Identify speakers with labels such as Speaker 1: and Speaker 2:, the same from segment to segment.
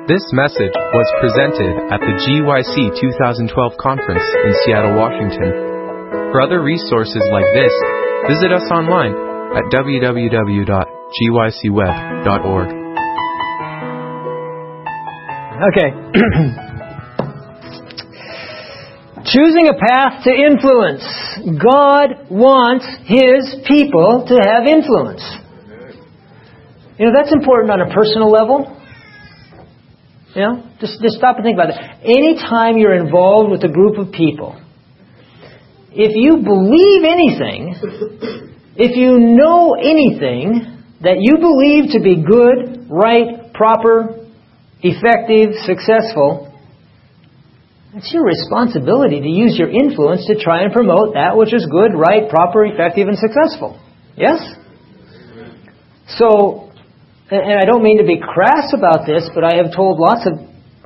Speaker 1: This message was presented at the GYC 2012 conference in Seattle, Washington. For other resources like this, visit us online at www.gycweb.org.
Speaker 2: Okay. Choosing a path to influence. God wants His people to have influence. You know, that's important on a personal level. You know, just stop and think about that. Anytime you're involved with a group of people, if you believe anything, if you know anything that you believe to be good, right, proper, effective, successful, it's your responsibility to use your influence to try and promote that which is good, right, proper, effective, and successful. Yes? So, and I don't mean to be crass about this, but I have told lots of,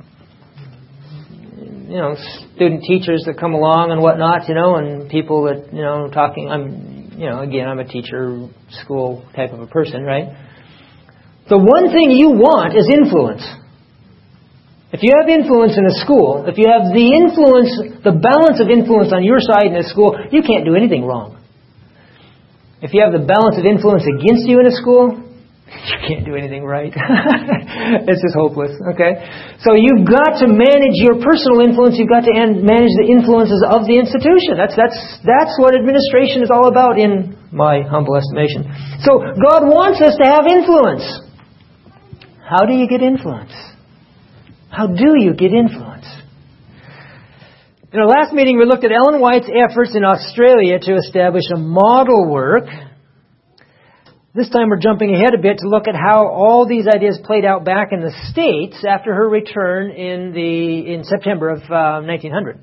Speaker 2: student teachers that come along and whatnot, and people that, talking, I'm a teacher, school type of a person, right? The one thing you want is influence. If you have influence in a school, if you have the balance of influence on your side in a school, you can't do anything wrong. If you have the balance of influence against you in a school, you can't do anything right. It's just hopeless, okay? So you've got to manage your personal influence. You've got to manage the influences of the institution. That's what administration is all about in my humble estimation. So God wants us to have influence. How do you get influence? How do you get influence? In our last meeting, we looked at Ellen White's efforts in Australia to establish a model work. This time we're jumping ahead a bit to look at how all these ideas played out back in the States after her return in September of 1900.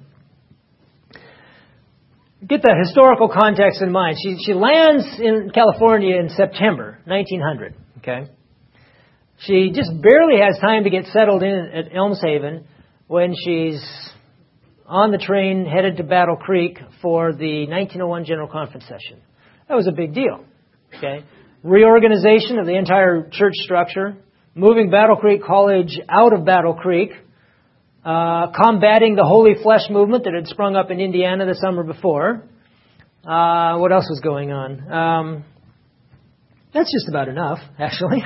Speaker 2: Get the historical context in mind. She lands in California in September 1900. Okay, she just barely has time to get settled in at Elms Haven when she's on the train headed to Battle Creek for the 1901 General Conference session. That was a big deal. Okay. Reorganization of the entire church structure, moving Battle Creek College out of Battle Creek, combating the Holy Flesh movement that had sprung up in Indiana the summer before. What else was going on? That's just about enough, actually.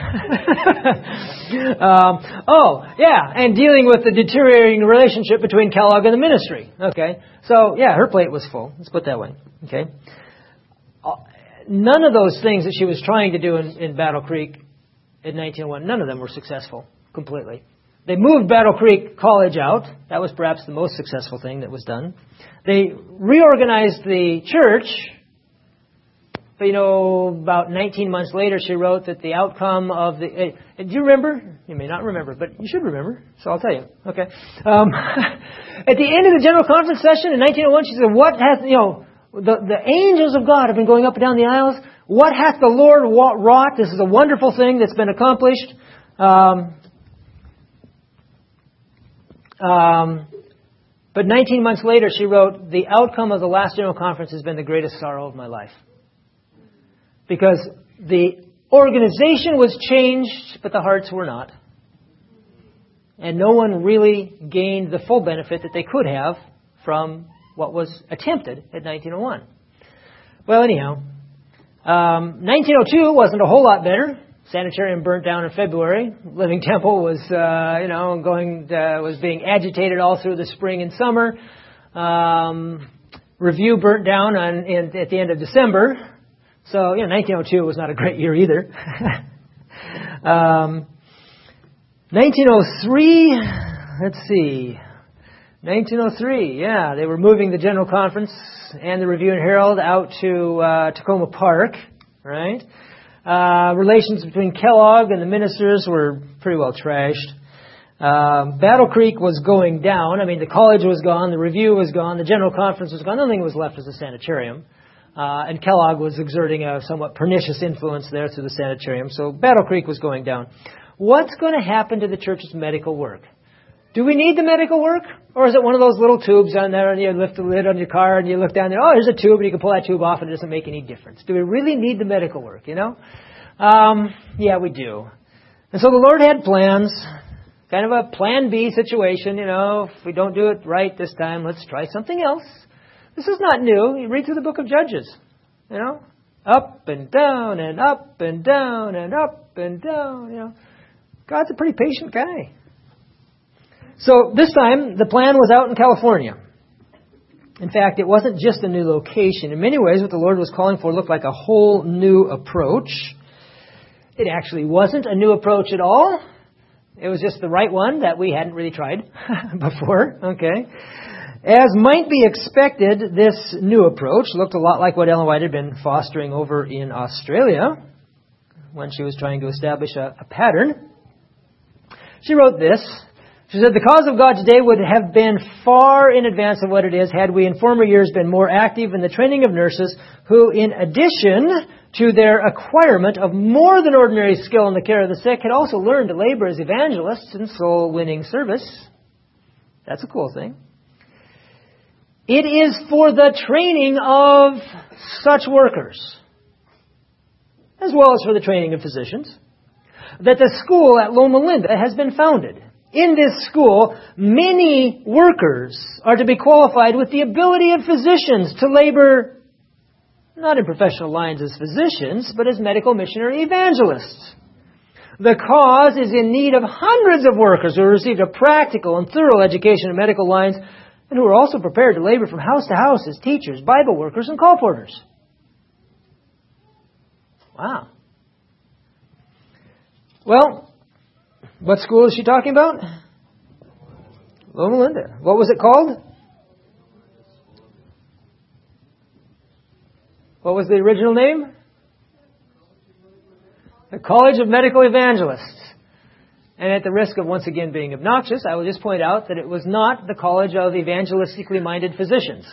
Speaker 2: And dealing with the deteriorating relationship between Kellogg and the ministry. Okay, so her plate was full. Let's put it that way. Okay. None of those things that she was trying to do in Battle Creek in 1901, none of them were successful completely. They moved Battle Creek College out. That was perhaps the most successful thing that was done. They reorganized the church. But, about 19 months later, she wrote that the outcome of the... do you remember? You may not remember, but you should remember, so I'll tell you. Okay. At the end of the General Conference session in 1901, she said, what has, the angels of God have been going up and down the aisles. What hath the Lord wrought? This is a wonderful thing that's been accomplished. But 19 months later, she wrote, the outcome of the last General Conference has been the greatest sorrow of my life. Because the organization was changed, but the hearts were not. And no one really gained the full benefit that they could have from what was attempted at 1901. Well, anyhow, 1902 wasn't a whole lot better. Sanitarium burnt down in February. Living Temple was, was being agitated all through the spring and summer. Review burnt down at the end of December. So, 1902 was not a great year either. 1903, let's see. 1903, they were moving the General Conference and the Review and Herald out to Tacoma Park, right? Relations between Kellogg and the ministers were pretty well trashed. Battle Creek was going down. I mean, the college was gone, the Review was gone, the General Conference was gone. The only thing that was left was the sanitarium. And Kellogg was exerting a somewhat pernicious influence there through the sanitarium. So Battle Creek was going down. What's going to happen to the church's medical work? Do we need the medical work? Or is it one of those little tubes on there and you lift the lid on your car and you look down there, here's a tube and you can pull that tube off and it doesn't make any difference. Do we really need the medical work, Yeah, we do. And so the Lord had plans. kind of a plan B situation. If we don't do it right this time, let's try something else. This is not new. You read through the book of Judges. Up and down and up and down and up and down. God's a pretty patient guy. So this time, the plan was out in California. In fact, it wasn't just a new location. In many ways, what the Lord was calling for looked like a whole new approach. It actually wasn't a new approach at all. It was just the right one that we hadn't really tried before. Okay. As might be expected, this new approach looked a lot like what Ellen White had been fostering over in Australia when she was trying to establish a pattern. She wrote this. She said, the cause of God today would have been far in advance of what it is had we in former years been more active in the training of nurses who, in addition to their acquirement of more than ordinary skill in the care of the sick, had also learned to labor as evangelists in soul-winning service. That's a cool thing. It is for the training of such workers, as well as for the training of physicians, that the school at Loma Linda has been founded. In this school, many workers are to be qualified with the ability of physicians to labor not in professional lines as physicians, but as medical missionary evangelists. The cause is in need of hundreds of workers who have received a practical and thorough education in medical lines and who are also prepared to labor from house to house as teachers, Bible workers, and call porters. Wow. Well, what school is she talking about? Loma Linda. What was it called? What was the original name? The College of Medical Evangelists. And at the risk of once again being obnoxious, I will just point out that it was not the College of Evangelistically Minded Physicians.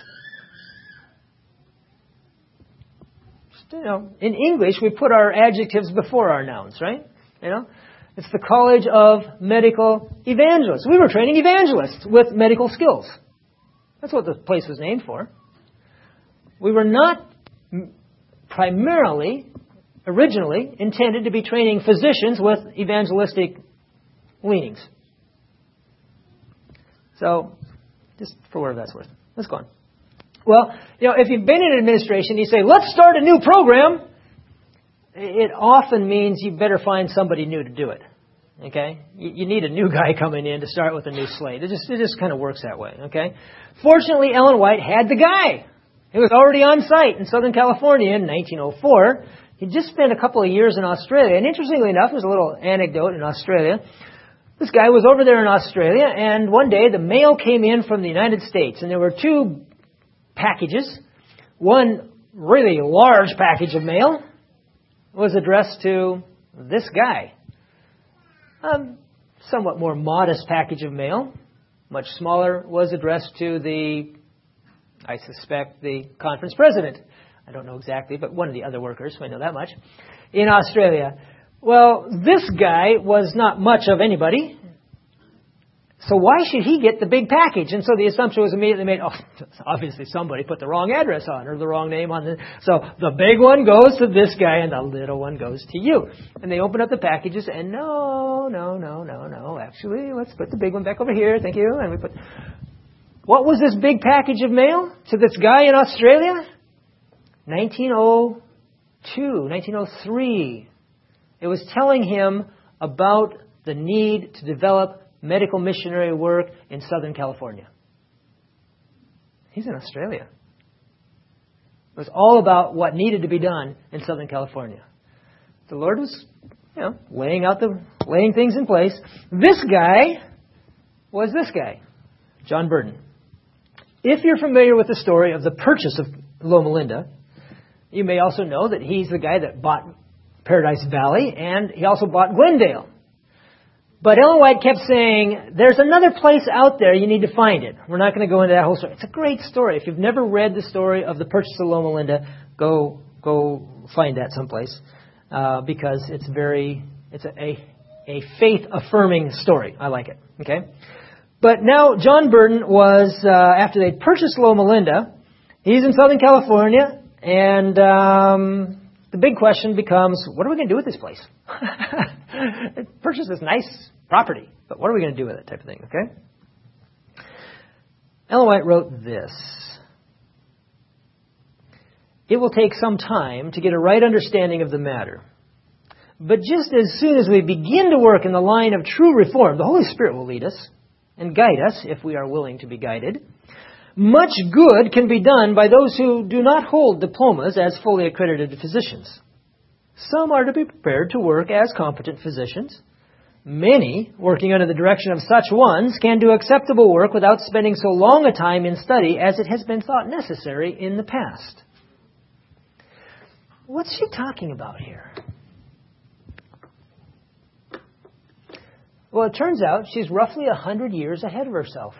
Speaker 2: In English, we put our adjectives before our nouns, right? It's the College of Medical Evangelists. We were training evangelists with medical skills. That's what the place was named for. We were not originally intended to be training physicians with evangelistic leanings. So, just for whatever that's worth. Let's go on. Well, if you've been in administration, you say, let's start a new program. It often means you better find somebody new to do it. Okay? You need a new guy coming in to start with a new slate. It just kind of works that way. Okay? Fortunately, Ellen White had the guy. He was already on site in Southern California in 1904. He'd just spent a couple of years in Australia. And interestingly enough, there's a little anecdote in Australia. This guy was over there in Australia, and one day the mail came in from the United States, and there were two packages. One really large package of mail was addressed to this guy. Somewhat more modest package of mail, much smaller, was addressed to I suspect, the conference president. I don't know exactly, but one of the other workers, I know that much, in Australia. Well, this guy was not much of anybody, so why should he get the big package? And so the assumption was immediately made, obviously somebody put the wrong address on or the wrong name on so the big one goes to this guy and the little one goes to you. And they open up the packages and no, actually, let's put the big one back over here, thank you. And what was this big package of mail to this guy in Australia? 1902, 1903. It was telling him about the need to develop medical missionary work in Southern California. He's in Australia. It was all about what needed to be done in Southern California. The Lord was, laying things in place. This guy was this guy, John Burden. If you're familiar with the story of the purchase of Loma Linda, you may also know that he's the guy that bought Paradise Valley, and he also bought Glendale. But Ellen White kept saying, there's another place out there, you need to find it. We're not going to go into that whole story. It's a great story. If you've never read the story of the purchase of Loma Linda, go find that someplace, because it's a faith-affirming story. I like it. Okay? But now John Burden was, after they'd purchased Loma Linda, he's in Southern California, and the big question becomes, what are we going to do with this place? Purchase this nice property, But what are we going to do with it type of thing, okay? Ellen White wrote this. It will take some time to get a right understanding of the matter. But just as soon as we begin to work in the line of true reform, the Holy Spirit will lead us and guide us if we are willing to be guided. Much good can be done by those who do not hold diplomas as fully accredited physicians. Some are to be prepared to work as competent physicians. Many, working under the direction of such ones, can do acceptable work without spending so long a time in study as it has been thought necessary in the past. What's she talking about here? Well, it turns out she's roughly 100 years ahead of herself.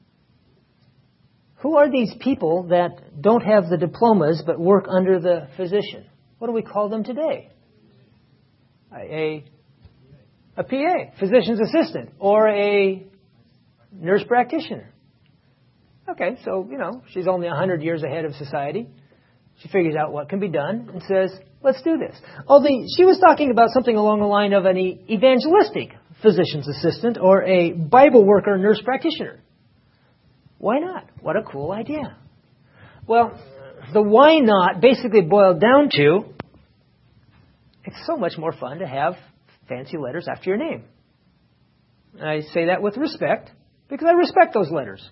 Speaker 2: Who are these people that don't have the diplomas but work under the physician? What do we call them today? A PA, physician's assistant, or a nurse practitioner. Okay, so, she's only 100 years ahead of society. She figures out what can be done and says, let's do this. She was talking about something along the line of an evangelistic physician's assistant or a Bible worker nurse practitioner. Why not? What a cool idea. Well, the why not basically boiled down to, it's so much more fun to have fancy letters after your name. And I say that with respect because I respect those letters.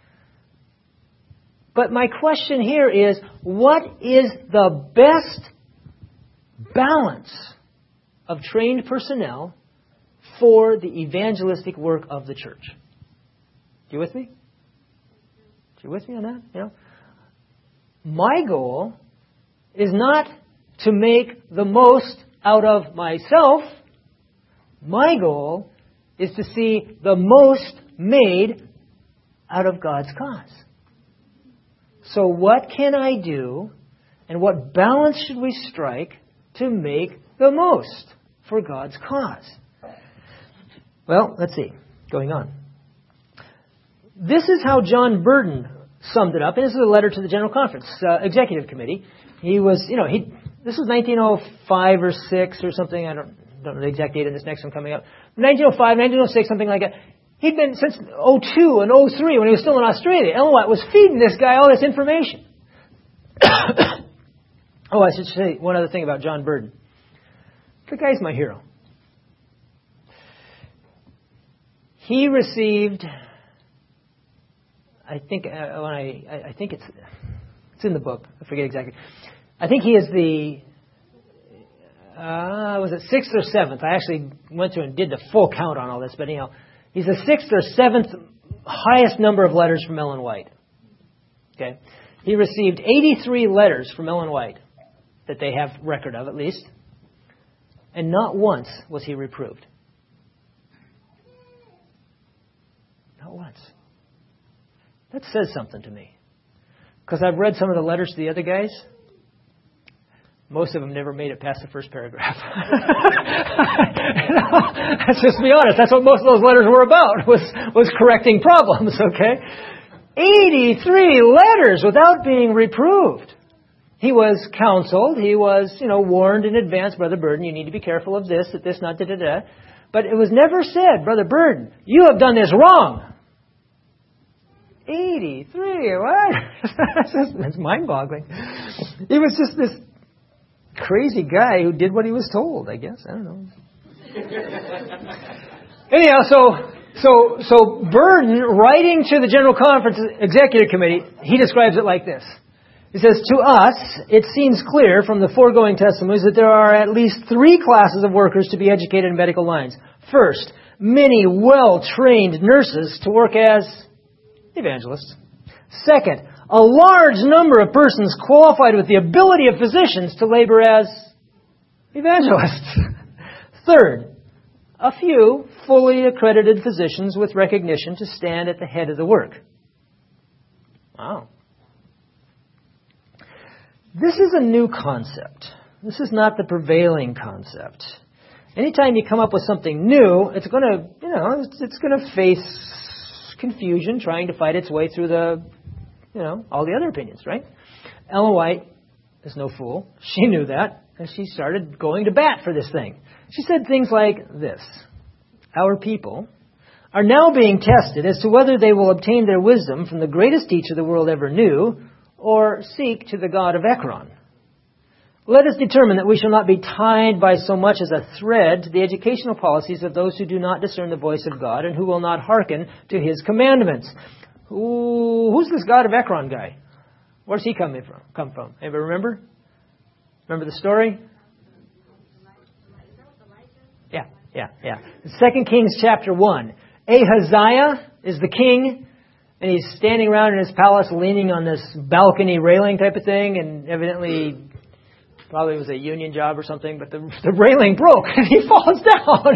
Speaker 2: But my question here is, what is the best balance of trained personnel for the evangelistic work of the church? You with me? You with me on that? My goal is not to make the most out of myself. My goal is to see the most made out of God's cause. So what can I do and what balance should we strike to make the most for God's cause? Well, let's see. Going on. This is how John Burden summed it up. And this is a letter to the General Conference Executive Committee. He was, this was 1905 or 6 or something. I don't know the exact date of this next one coming up. 1905, 1906, something like that. He'd been since 02 and 03 when he was still in Australia. Ellen White was feeding this guy all this information. I should say one other thing about John Burden. The guy's my hero. He received, I think it's in the book. I forget exactly. I think he is the was it 6th or 7th? I actually went through and did the full count on all this, but anyhow, he's the 6th or 7th highest number of letters from Ellen White. Okay, he received 83 letters from Ellen White that they have record of, at least, and not once was he reproved. Not once. That says something to me. Because I've read some of the letters to the other guys. Most of them never made it past the first paragraph. Let's just be honest. That's what most of those letters were about, was correcting problems, okay? 83 letters without being reproved. He was counseled. He was, warned in advance, Brother Burden, you need to be careful of this, that this, not da-da-da. But it was never said, Brother Burden, you have done this wrong. 83, what? That's mind-boggling. He was just this crazy guy who did what he was told, I guess. I don't know. Anyhow, so Burden, writing to the General Conference Executive Committee, he describes it like this. He says, to us, it seems clear from the foregoing testimonies that there are at least 3 classes of workers to be educated in medical lines. First, many well-trained nurses to work as evangelists. Second, a large number of persons qualified with the ability of physicians to labor as evangelists. Third, a few fully accredited physicians with recognition to stand at the head of the work. Wow. This is a new concept. This is not the prevailing concept. Anytime you come up with something new, it's going to face confusion trying to fight its way through all the other opinions, right? Ellen White is no fool. She knew that, and she started going to bat for this thing. She said things like this: our people are now being tested as to whether they will obtain their wisdom from the greatest teacher the world ever knew, or seek to the God of Ekron. Let us determine that we shall not be tied by so much as a thread to the educational policies of those who do not discern the voice of God and who will not hearken to His commandments. Who's this God of Ekron guy? Where's he come from? Anybody remember? Remember the story? Yeah. 2 Kings chapter 1. Ahaziah is the king, and he's standing around in his palace leaning on this balcony railing type of thing, and evidently probably it was a union job or something, but the railing broke and he falls down.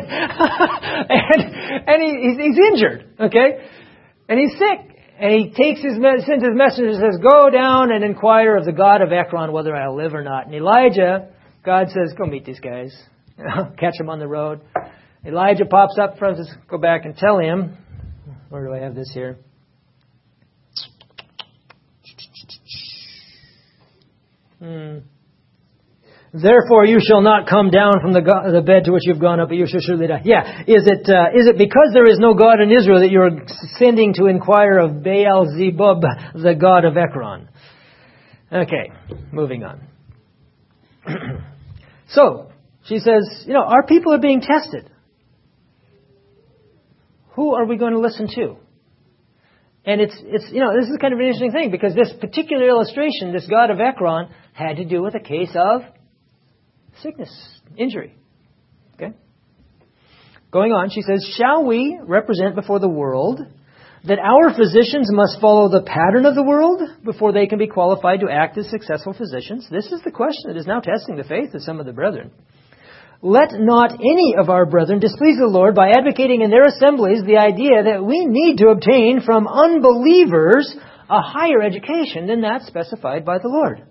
Speaker 2: and he's injured, okay? And he's sick. And he sends his messenger and says, go down and inquire of the God of Ekron whether I'll live or not. And Elijah, God says, go meet these guys. Catch them on the road. Elijah pops up front and says, go back and tell him. Where do I have this here? Therefore you shall not come down from the bed to which you've gone up, but you shall surely die. Yeah. Is it because there is no God in Israel that you're sending to inquire of Baal-zebub, the God of Ekron? Okay, moving on. So, she says, our people are being tested. Who are we going to listen to? And it's this is kind of an interesting thing, because this particular illustration, this God of Ekron, had to do with a case of sickness, injury. Okay? Going on, she says, shall we represent before the world that our physicians must follow the pattern of the world before they can be qualified to act as successful physicians? This is the question that is now testing the faith of some of the brethren. Let not any of our brethren displease the Lord by advocating in their assemblies the idea that we need to obtain from unbelievers a higher education than that specified by the Lord.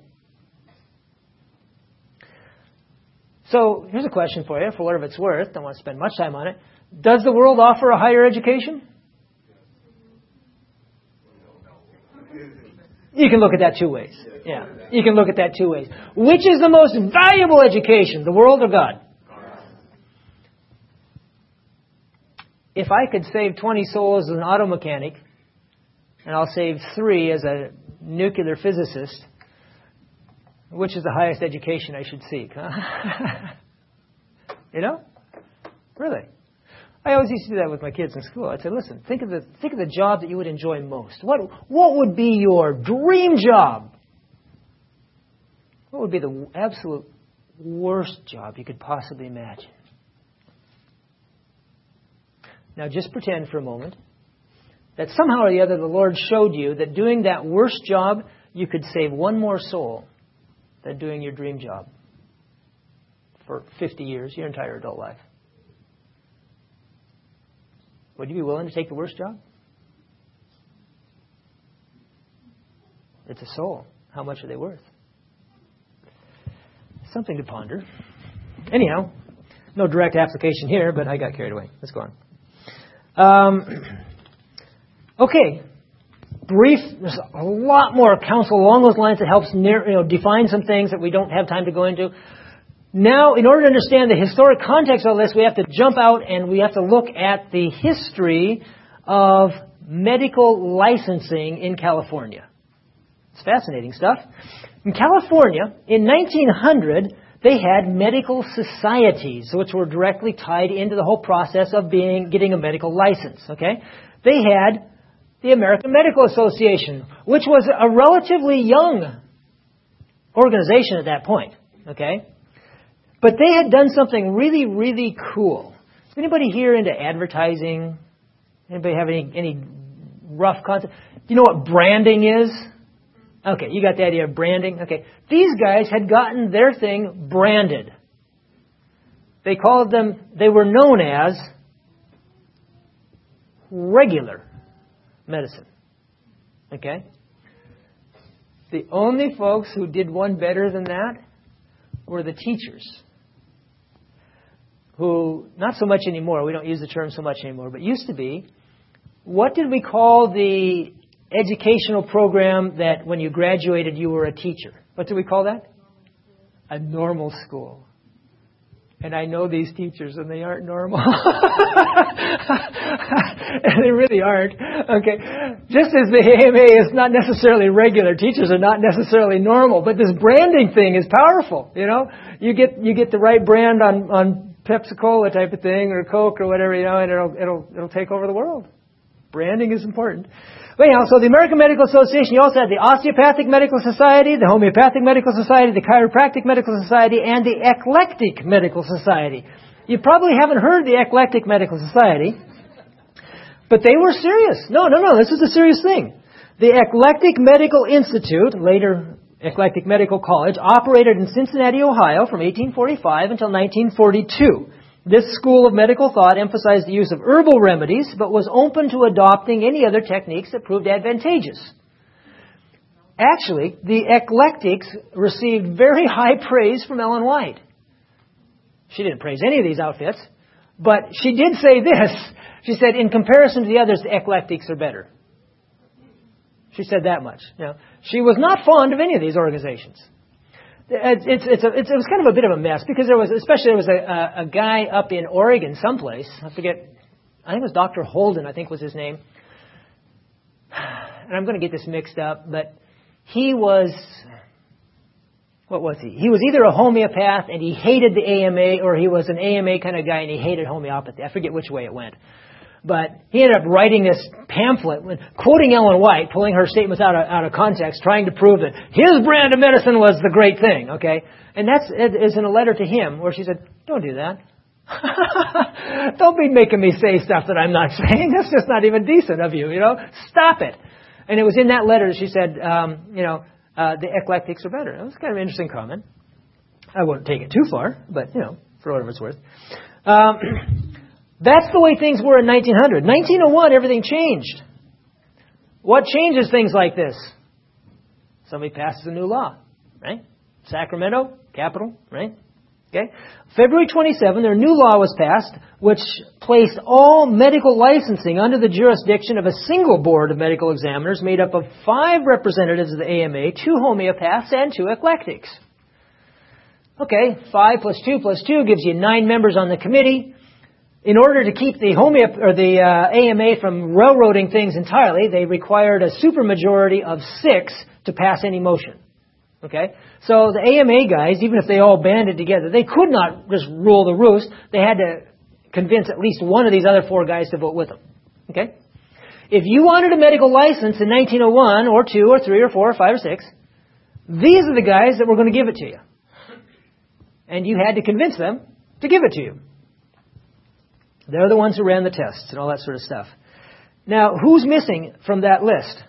Speaker 2: So, here's a question for you, for whatever it's worth. Don't want to spend much time on it. Does the world offer a higher education? You can look at that two ways. Yeah, you can look at that two ways. Which is the most valuable education, the world or God? If I could save 20 souls as an auto mechanic, and I'll save 3 as a nuclear physicist, which is the highest education I should seek? Huh? Really. I always used to do that with my kids in school. I'd say, listen, think of the job that you would enjoy most. What would be your dream job? What would be the absolute worst job you could possibly imagine? Now just pretend for a moment that somehow or the other the Lord showed you that doing that worst job, you could save one more soul than doing your dream job for 50 years, your entire adult life. Would you be willing to take the worst job? It's a soul. How much are they worth? Something to ponder. Anyhow, no direct application here, but I got carried away. Let's go on. Okay. Brief. There's a lot more counsel along those lines that helps define some things that we don't have time to go into. Now, in order to understand the historic context of this, we have to jump out and we have to look at the history of medical licensing in California. It's fascinating stuff. In California, in 1900, they had medical societies, which were directly tied into the whole process of getting a medical license. Okay, they had the American Medical Association, which was a relatively young organization at that point. Okay. But they had done something really, really cool. Is anybody here into advertising? Anybody have any rough concept? Do you know what branding is? Okay, you got the idea of branding? Okay. These guys had gotten their thing branded. They were known as regular medicine. Okay? The only folks who did one better than that were the teachers. Who, not so much anymore, we don't use the term so much anymore, but used to be, what did we call the educational program that when you graduated you were a teacher? What did we call that? A normal school. And I know these teachers, and they aren't normal. And they really aren't. Okay. Just as the AMA is not necessarily regular, teachers are not necessarily normal. But this branding thing is powerful. You know, you get the right brand on Pepsi-Cola type of thing, or Coke or whatever, you know, and it'll take over the world. Branding is important. But anyhow, so the American Medical Association, you also had the Osteopathic Medical Society, the Homeopathic Medical Society, the Chiropractic Medical Society, and the Eclectic Medical Society. You probably haven't heard the Eclectic Medical Society, but they were serious. No, this is a serious thing. The Eclectic Medical Institute, later Eclectic Medical College, operated in Cincinnati, Ohio from 1845 until 1942. This school of medical thought emphasized the use of herbal remedies, but was open to adopting any other techniques that proved advantageous. Actually, the Eclectics received very high praise from Ellen White. She didn't praise any of these outfits, but she did say this. She said, in comparison to the others, the Eclectics are better. She said that much. Now, she was not fond of any of these organizations. It was kind of a bit of a mess because there was a guy up in Oregon someplace. I forget. I think it was Dr. Holden, I think was his name. And I'm going to get this mixed up, but he was, what was he? He was either a homeopath and he hated the AMA, or he was an AMA kind of guy and he hated homeopathy. I forget which way it went. But he ended up writing this pamphlet, quoting Ellen White, pulling her statements out of context, trying to prove that his brand of medicine was the great thing, okay? And that is in a letter to him where she said, don't do that. Don't be making me say stuff that I'm not saying. That's just not even decent of you, you know? Stop it. And it was in that letter that she said, the Eclectics are better. That was kind of an interesting comment. I won't take it too far, but, you know, for whatever it's worth. That's the way things were in 1900. 1901, everything changed. What changes things like this? Somebody passes a new law, right? Sacramento, capital, right? Okay. February 27, their new law was passed, which placed all medical licensing under the jurisdiction of a single board of medical examiners made up of 5 representatives of the AMA, 2 homeopaths, and 2 eclectics. Okay, 5 plus 2 plus 2 gives you 9 members on the committee. In order to keep the AMA from railroading things entirely, they required a supermajority of 6 to pass any motion. Okay? So the AMA guys, even if they all banded together, they could not just rule the roost. They had to convince at least one of these other 4 guys to vote with them. Okay? If you wanted a medical license in 1901, or 2, or 3, or 4, or 5, or 6, these are the guys that were going to give it to you. And you had to convince them to give it to you. They're the ones who ran the tests and all that sort of stuff. Now, who's missing from that list?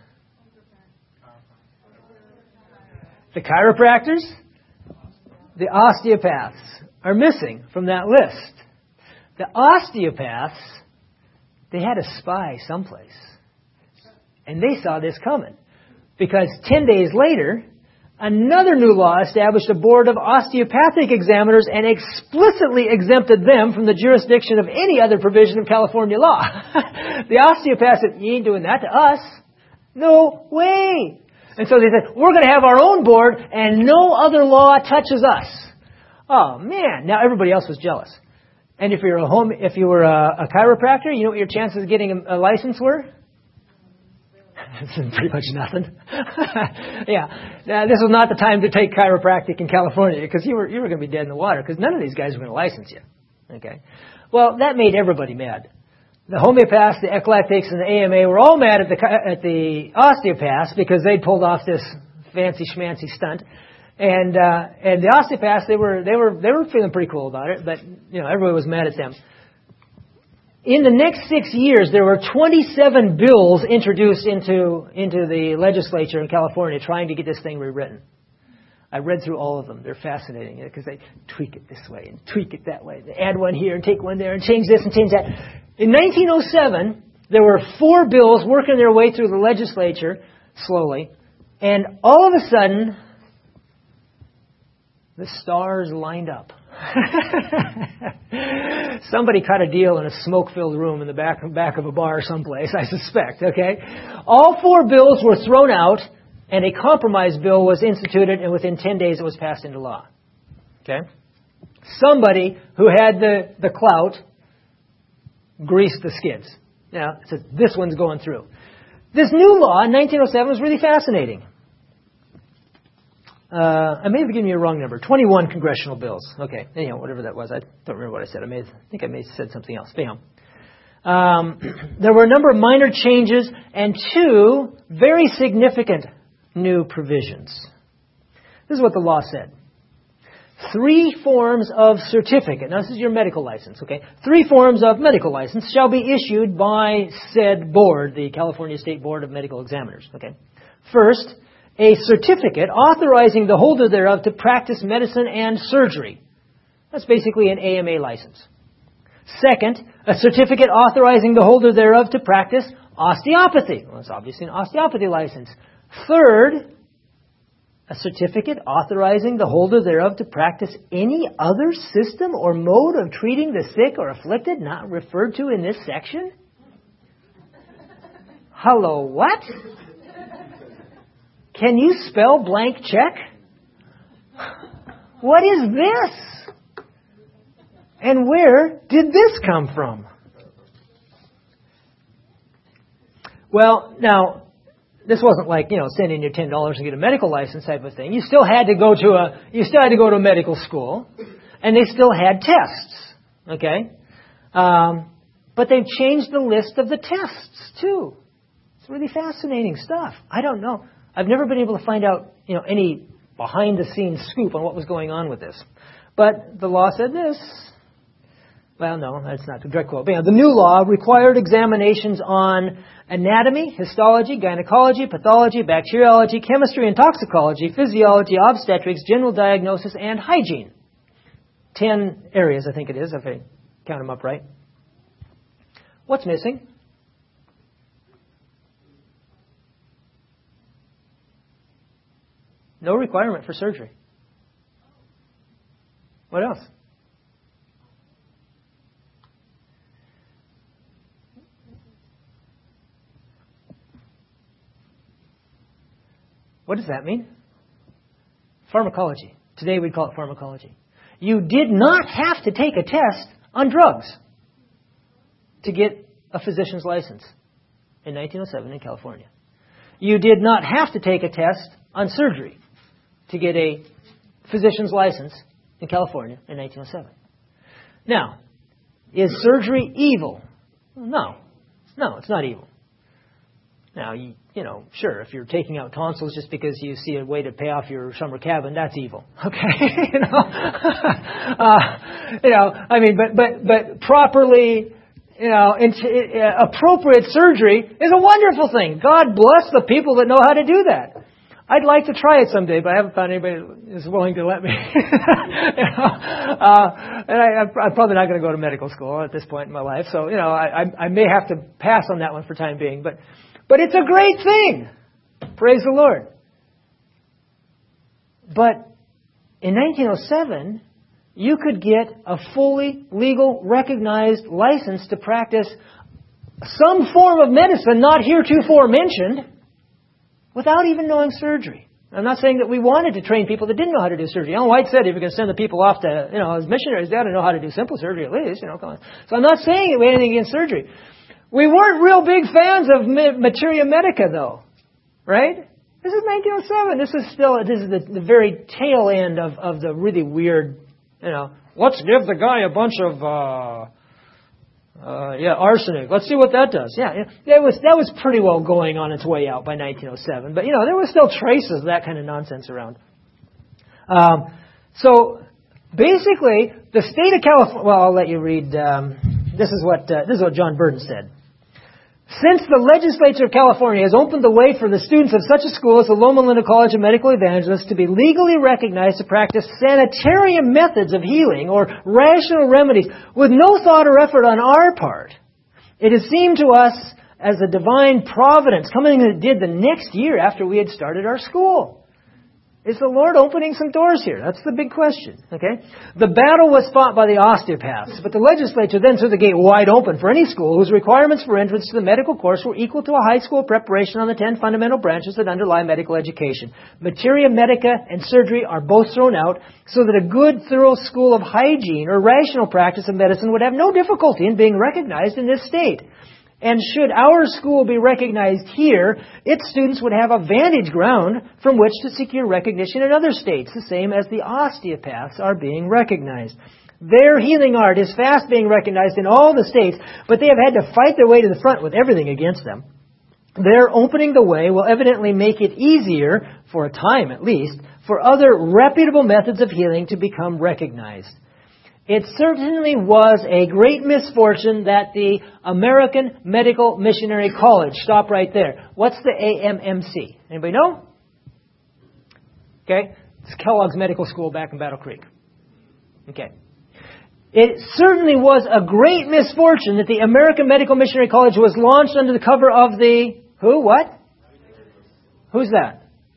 Speaker 2: The chiropractors, the osteopaths are missing from that list. The osteopaths, they had a spy someplace. And they saw this coming. Because 10 days later, another new law established a board of osteopathic examiners and explicitly exempted them from the jurisdiction of any other provision of California law. The osteopaths said, you ain't doing that to us. No way. And so they said, we're going to have our own board and no other law touches us. Oh man, now everybody else was jealous. And if you were a chiropractor, you know what your chances of getting a license were? Pretty much nothing. Yeah. Now, this was not the time to take chiropractic in California because you were going to be dead in the water because none of these guys were going to license you. Okay. Well, that made everybody mad. The homeopaths, the eclectics, and the AMA were all mad at the osteopaths because they pulled off this fancy schmancy stunt. And the osteopaths, they were feeling pretty cool about it, but you know, everybody was mad at them. In the next 6 years, there were 27 bills introduced into the legislature in California trying to get this thing rewritten. I read through all of them. They're fascinating because they tweak it this way and tweak it that way. They add one here and take one there and change this and change that. In 1907, there were 4 bills working their way through the legislature slowly, and all of a sudden, the stars lined up. Somebody cut a deal in a smoke-filled room in the back of a bar someplace, I suspect, okay? All 4 bills were thrown out, and a compromise bill was instituted, and within 10 days it was passed into law. Okay? somebody who had the clout greased the skids. Now, so this one's going through. This new law in 1907 was really fascinating. I may have given you a wrong number. 21 congressional bills. Okay, anyhow, whatever that was. I don't remember what I said. I think I may have said something else. Anyhow. There were a number of minor changes and 2 very significant new provisions. This is what the law said. 3 forms of certificate. Now, this is your medical license, okay? 3 forms of medical license shall be issued by said board, the California State Board of Medical Examiners, okay? First, a certificate authorizing the holder thereof to practice medicine and surgery. That's basically an AMA license. Second, a certificate authorizing the holder thereof to practice osteopathy. Well, that's obviously an osteopathy license. Third, a certificate authorizing the holder thereof to practice any other system or mode of treating the sick or afflicted not referred to in this section? Hello, what? Can you spell blank check? What is this? And where did this come from? Well, now, this wasn't like, sending you $10 and get a medical license type of thing. You still had to go to a medical school, and they still had tests. Okay? But they've changed the list of the tests too. It's really fascinating stuff. I don't know. I've never been able to find out, any behind the scenes scoop on what was going on with this. But the law said this. Well, no, that's not the direct quote. But, the new law required examinations on anatomy, histology, gynecology, pathology, bacteriology, chemistry and toxicology, physiology, obstetrics, general diagnosis, and hygiene. 10 areas, I think it is, if I count them up right. What's missing? No requirement for surgery. What else? What does that mean? Pharmacology. Today we'd call it pharmacology. You did not have to take a test on drugs to get a physician's license in 1907 in California. You did not have to take a test on surgery to get a physician's license in California in 1907. Now, is surgery evil? No. No, it's not evil. Now, sure, if you're taking out tonsils just because you see a way to pay off your summer cabin, that's evil. Okay? But properly, appropriate surgery is a wonderful thing. God bless the people that know how to do that. I'd like to try it someday, but I haven't found anybody who's willing to let me. And I'm probably not going to go to medical school at this point in my life, so I may have to pass on that one for time being. But it's a great thing. Praise the Lord. But in 1907, you could get a fully legal, recognized license to practice some form of medicine not heretofore mentioned without even knowing surgery. I'm not saying that we wanted to train people that didn't know how to do surgery. Ellen White said if you're going to send the people off to, as missionaries, they ought to know how to do simple surgery at least. So I'm not saying we had anything against surgery. We weren't real big fans of materia medica, though, right? This is 1907. This is the very tail end of the really weird, let's give the guy a bunch of, arsenic. Let's see what that does. Yeah, that was pretty well going on its way out by 1907. But, there was still traces of that kind of nonsense around. So, basically, the state of California, well, I'll let you read, this is what John Burden said. Since the legislature of California has opened the way for the students of such a school as the Loma Linda College of Medical Evangelists to be legally recognized to practice sanitarium methods of healing or rational remedies with no thought or effort on our part, it has seemed to us as a divine providence coming as it did the next year after we had started our school. Is the Lord opening some doors here? That's the big question. Okay? The battle was fought by the osteopaths, but the legislature then threw the gate wide open for any school whose requirements for entrance to the medical course were equal to a high school preparation on the 10 fundamental branches that underlie medical education. Materia medica and surgery are both thrown out so that a good, thorough school of hygiene or rational practice of medicine would have no difficulty in being recognized in this state. And should our school be recognized here, its students would have a vantage ground from which to secure recognition in other states, the same as the osteopaths are being recognized. Their healing art is fast being recognized in all the states, but they have had to fight their way to the front with everything against them. Their opening the way will evidently make it easier, for a time at least, for other reputable methods of healing to become recognized. It certainly was a great misfortune that the American Medical Missionary College, stop right there. What's the AMMC? Anybody know? Okay. It's Kellogg's Medical School back in Battle Creek. Okay. It certainly was a great misfortune that the American Medical Missionary College was launched under the cover of the... Who? What? Who's that?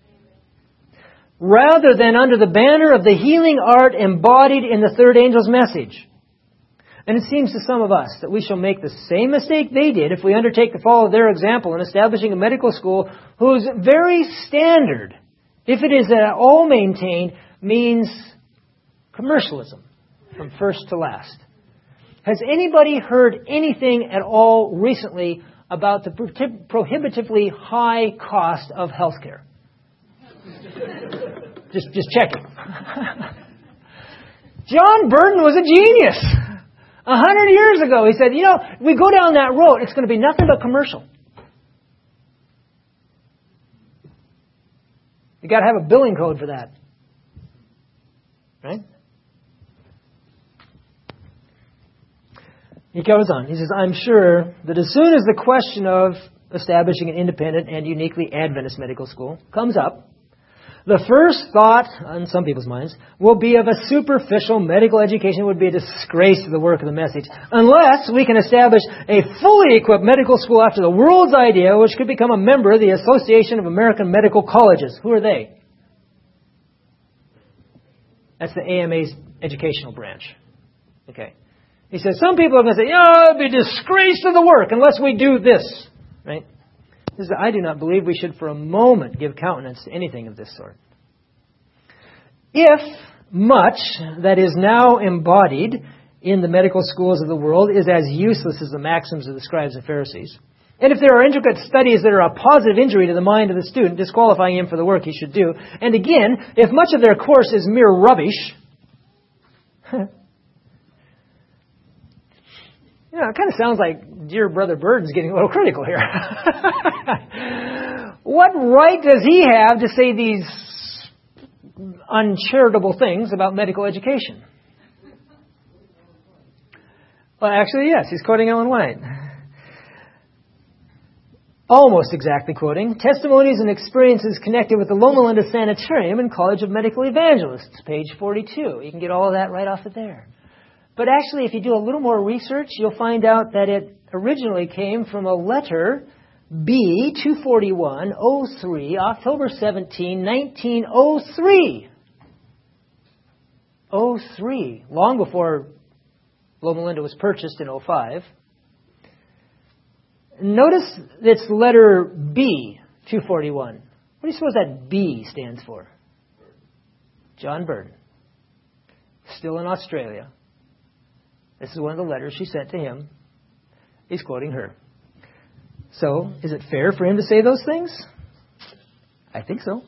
Speaker 2: Rather than under the banner of the healing art embodied in the third angel's message. And it seems to some of us that we shall make the same mistake they did if we undertake to follow their example in establishing a medical school whose very standard, if it is at all maintained, means commercialism from first to last. Has anybody heard anything at all recently about the prohibitively high cost of health care? Just checking. John Burton was a genius. 100 years ago, he said, we go down that road, it's going to be nothing but commercial. You got to have a billing code for that. Right? He goes on. He says, I'm sure that as soon as the question of establishing an independent and uniquely Adventist medical school comes up, the first thought on some people's minds will be of a superficial medical education would be a disgrace to the work of the message, unless we can establish a fully equipped medical school after the world's idea, which could become a member of the Association of American Medical Colleges. Who are they? That's the AMA's educational branch. Okay. He says, some people are going to say, it'd be a disgrace to the work unless we do this. Right? He says, I do not believe we should for a moment give countenance to anything of this sort. If much that is now embodied in the medical schools of the world is as useless as the maxims of the scribes and Pharisees, and if there are intricate studies that are a positive injury to the mind of the student, disqualifying him for the work he should do, and again, if much of their course is mere rubbish, it kind of sounds like dear Brother Burden's getting a little critical here. What right does he have to say these uncharitable things about medical education? Well, actually, yes, he's quoting Ellen White. Almost exactly quoting. Testimonies and experiences connected with the Loma Linda Sanitarium and College of Medical Evangelists, page 42. You can get all of that right off of there. But actually, if you do a little more research, you'll find out that it originally came from a letter B 241-03, October 17, 1903. 03, long before Loma Linda was purchased in 05. Notice it's letter B 241. What do you suppose that B stands for? John Burton. Still in Australia. This is one of the letters she sent to him. He's quoting her. So, is it fair for him to say those things? I think so.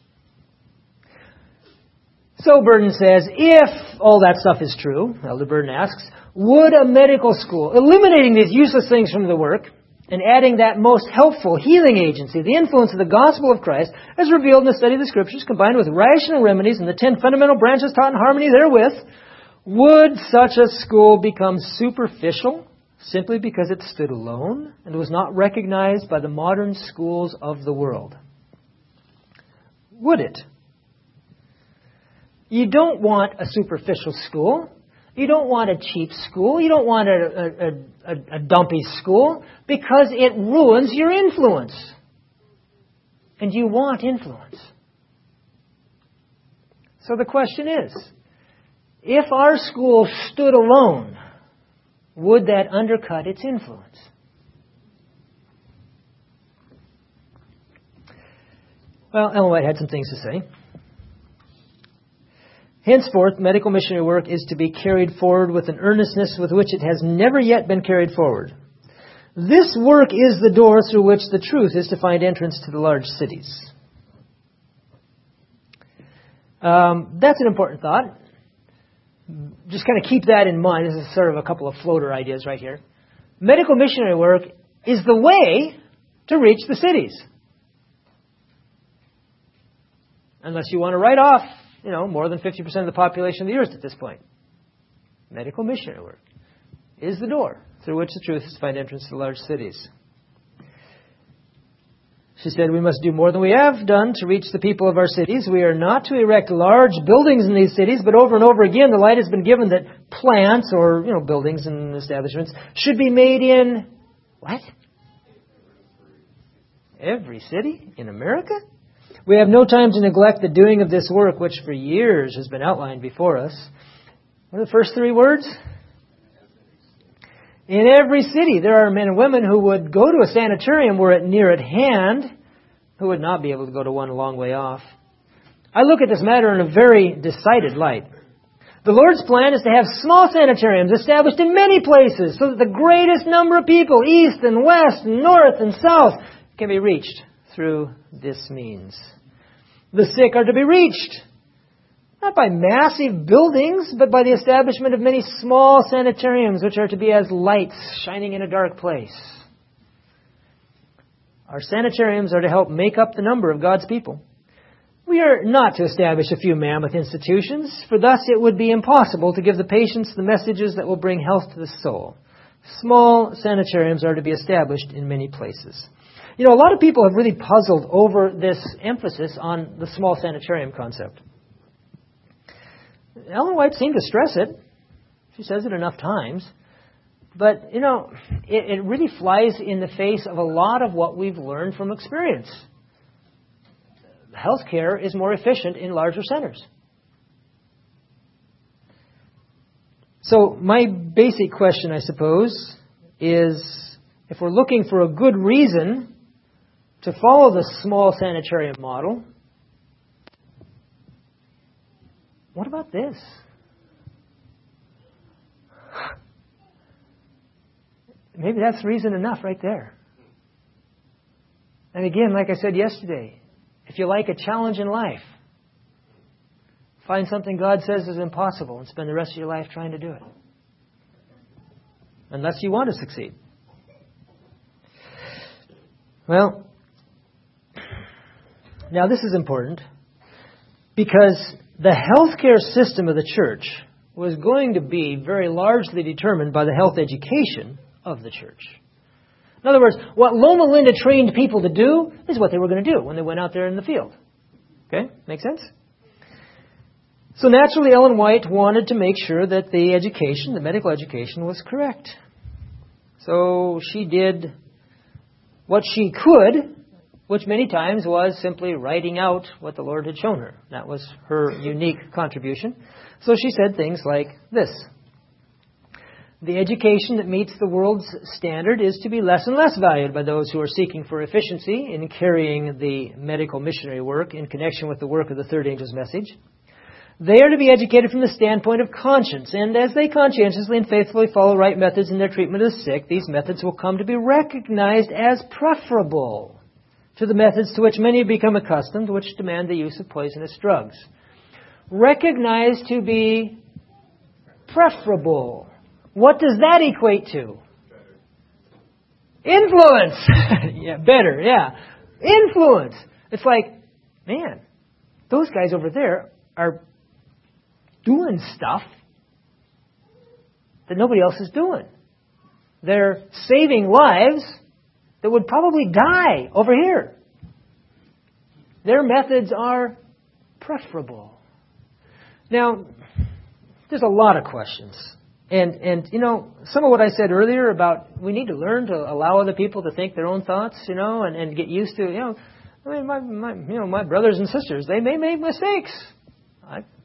Speaker 2: So Burton says, if all that stuff is true, Elder Burton asks, would a medical school, eliminating these useless things from the work and adding that most helpful healing agency, the influence of the gospel of Christ, as revealed in the study of the Scriptures, combined with rational remedies and the 10 fundamental branches taught in harmony therewith, would such a school become superficial simply because it stood alone and was not recognized by the modern schools of the world? Would it? You don't want a superficial school. You don't want a cheap school. You don't want a dumpy school because it ruins your influence. And you want influence. So the question is, if our school stood alone, would that undercut its influence? Well, Ellen White had some things to say. Henceforth, medical missionary work is to be carried forward with an earnestness with which it has never yet been carried forward. This work is the door through which the truth is to find entrance to the large cities. That's an important thought. Just kind of keep that in mind. This is sort of a couple of floater ideas right here. Medical missionary work is the way to reach the cities. Unless you want to write off, more than 50% of the population of the earth at this point. Medical missionary work is the door through which the truth is to find entrance to the large cities. She said, we must do more than we have done to reach the people of our cities. We are not to erect large buildings in these cities, but over and over again the light has been given that plants or, buildings and establishments should be made in, what? Every city in America? We have no time to neglect the doing of this work, which for years has been outlined before us. What are the first three words? In every city, there are men and women who would go to a sanitarium were it near at hand, who would not be able to go to one a long way off. I look at this matter in a very decided light. The Lord's plan is to have small sanitariums established in many places so that the greatest number of people, east and west and north and south, can be reached through this means. The sick are to be reached, not by massive buildings, but by the establishment of many small sanitariums, which are to be as lights shining in a dark place. Our sanitariums are to help make up the number of God's people. We are not to establish a few mammoth institutions, for thus it would be impossible to give the patients the messages that will bring health to the soul. Small sanitariums are to be established in many places. A lot of people have really puzzled over this emphasis on the small sanitarium concept. Ellen White seemed to stress it. She says it enough times. But, it really flies in the face of a lot of what we've learned from experience. Healthcare is more efficient in larger centers. So my basic question, I suppose, is if we're looking for a good reason to follow the small sanitarium model, what about this? Maybe that's reason enough right there. And again, like I said yesterday, if you like a challenge in life, find something God says is impossible and spend the rest of your life trying to do it. Unless you want to succeed. Well, now this is important because the healthcare system of the church was going to be very largely determined by the health education of the church. In other words, what Loma Linda trained people to do is what they were going to do when they went out there in the field. Okay? Make sense? So naturally, Ellen White wanted to make sure that the education, the medical education, was correct. So she did what she could, which many times was simply writing out what the Lord had shown her. That was her unique contribution. So she said things like this. The education that meets the world's standard is to be less and less valued by those who are seeking for efficiency in carrying the medical missionary work in connection with the work of the third angel's message. They are to be educated from the standpoint of conscience, and as they conscientiously and faithfully follow right methods in their treatment of the sick, these methods will come to be recognized as preferable to the methods to which many have become accustomed, which demand the use of poisonous drugs. Recognized to be preferable. What does that equate to? Influence. Yeah, better, yeah. Influence. It's like, man, those guys over there are doing stuff that nobody else is doing. They're saving lives that would probably die over here. Their methods are preferable. Now, there's a lot of questions. And some of what I said earlier about we need to learn to allow other people to think their own thoughts, and get used to, my brothers and sisters, they may make mistakes.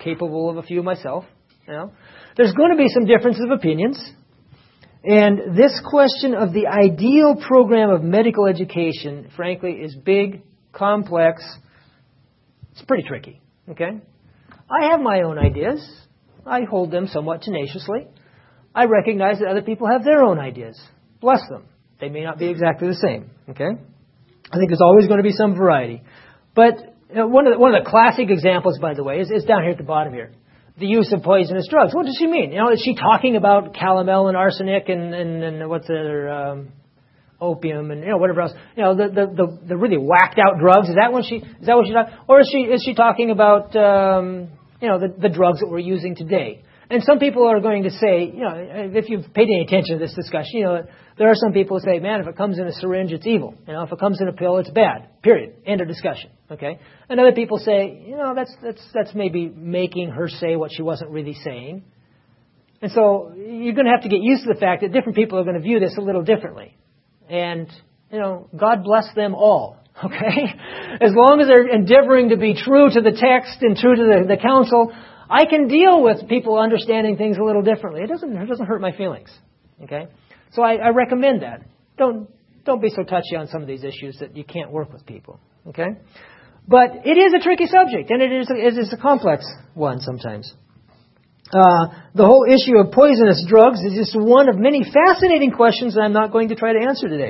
Speaker 2: capable of a few myself. There's going to be some differences of opinions. And this question of the ideal program of medical education, frankly, is big, complex. It's pretty tricky. Okay? I have my own ideas. I hold them somewhat tenaciously. I recognize that other people have their own ideas. Bless them. They may not be exactly the same. Okay? I think there's always going to be some variety. But one of the classic examples, by the way, is down here at the bottom here. The use of poisonous drugs. What does she mean? Is she talking about calomel and arsenic and what's the other, opium and whatever else? The really whacked out drugs. Is that what she's talking? Or is she talking about the drugs that we're using today? And some people are going to say, if you've paid any attention to this discussion, there are some people who say, man, if it comes in a syringe, it's evil. If it comes in a pill, it's bad. Period. End of discussion. Okay. And other people say, that's maybe making her say what she wasn't really saying. And so you're going to have to get used to the fact that different people are going to view this a little differently. And God bless them all. Okay. As long as they're endeavoring to be true to the text and true to the counsel, I can deal with people understanding things a little differently. It doesn't hurt my feelings. Okay? So I recommend that. Don't be so touchy on some of these issues that you can't work with people. Okay? But it is a tricky subject, and it is a complex one sometimes. The whole issue of poisonous drugs is just one of many fascinating questions that I'm not going to try to answer today.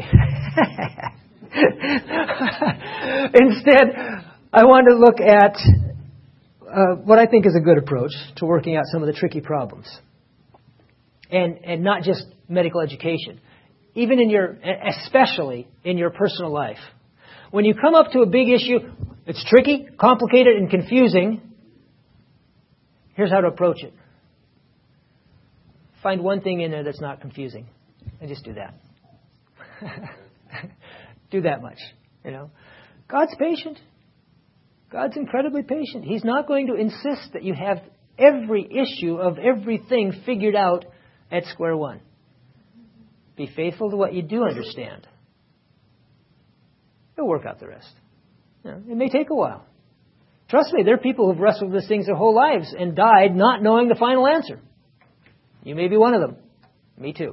Speaker 2: Instead, I want to look at what I think is a good approach to working out some of the tricky problems. And not just medical education. Even especially in your personal life. When you come up to a big issue, it's tricky, complicated, and confusing. Here's how to approach it. Find one thing in there that's not confusing. And just do that. Do that much. God's patient. God's incredibly patient. He's not going to insist that you have every issue of everything figured out at square one. Be faithful to what you do understand. He'll work out the rest. It may take a while. Trust me, there are people who've wrestled with these things their whole lives and died not knowing the final answer. You may be one of them. Me too.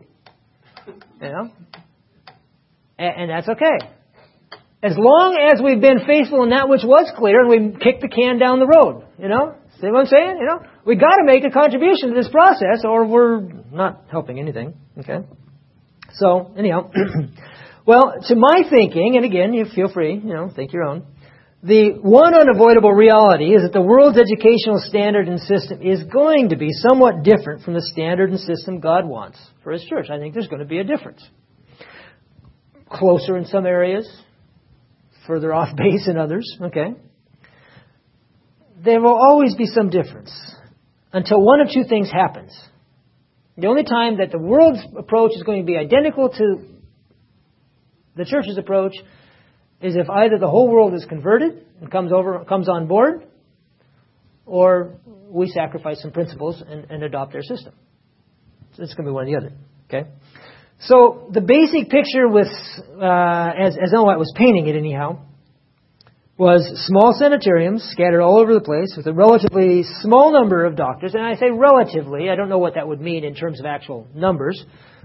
Speaker 2: And that's okay. As long as we've been faithful in that which was clear and we kick the can down the road. See what I'm saying? We got to make a contribution to this process or we're not helping anything. Okay? So, anyhow, well, to my thinking, and again, you feel free, think your own, the one unavoidable reality is that the world's educational standard and system is going to be somewhat different from the standard and system God wants for His church. I think there's going to be a difference. Closer in some areas, further off base in others, okay? There will always be some difference until one of two things happens. The only time that the world's approach is going to be identical to the church's approach is if either the whole world is converted and comes on board, or we sacrifice some principles and adopt their system. So it's going to be one or the other, okay? So the basic picture with, as Ellen White was painting it anyhow, was small sanitariums scattered all over the place with a relatively small number of doctors. And I say relatively, I don't know what that would mean in terms of actual numbers.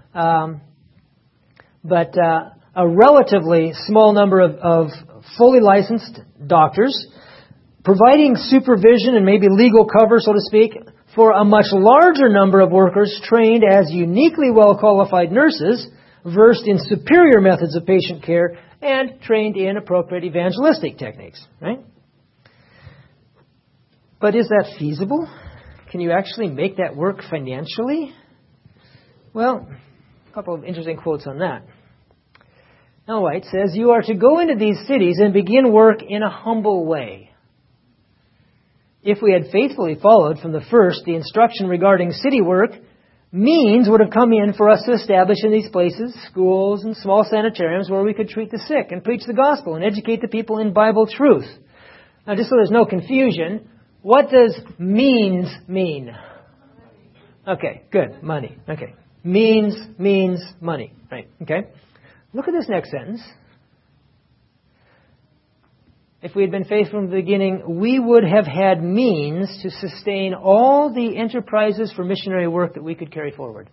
Speaker 2: But a relatively small number of fully licensed doctors providing supervision and maybe legal cover, so to speak, for a much larger number of workers trained as uniquely well-qualified nurses, versed in superior methods of patient care, and trained in appropriate evangelistic techniques, right? But is that feasible? Can you actually make that work financially? Well, a couple of interesting quotes on that. Ellen White says, "You are to go into these cities and begin work in a humble way. If we had faithfully followed from the first the instruction regarding city work, means would have come in for us to establish in these places schools and small sanitariums where we could treat the sick and preach the gospel and educate the people in Bible truth." Now, just so there's no confusion, what does means mean? Okay, good. Money. Okay. Means money. Right. Okay. Look at this next sentence. if we had been faithful from the beginning, we would have had means to sustain all the enterprises for missionary work that we could carry forward.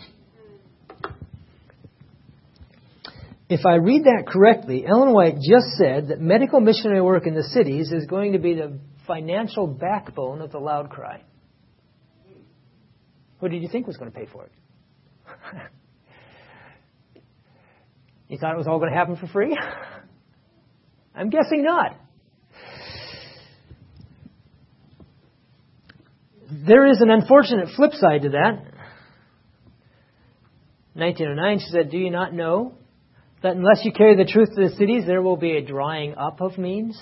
Speaker 2: If I read that correctly, Ellen White just said that medical missionary work in the cities is going to be the financial backbone of the loud cry. Who did you think was going to pay for it? You thought it was all going to happen for free? I'm guessing not. There is an unfortunate flip side to that. In 1909, she said, "Do you not know that unless you carry the truth to the cities, there will be a drying up of means?"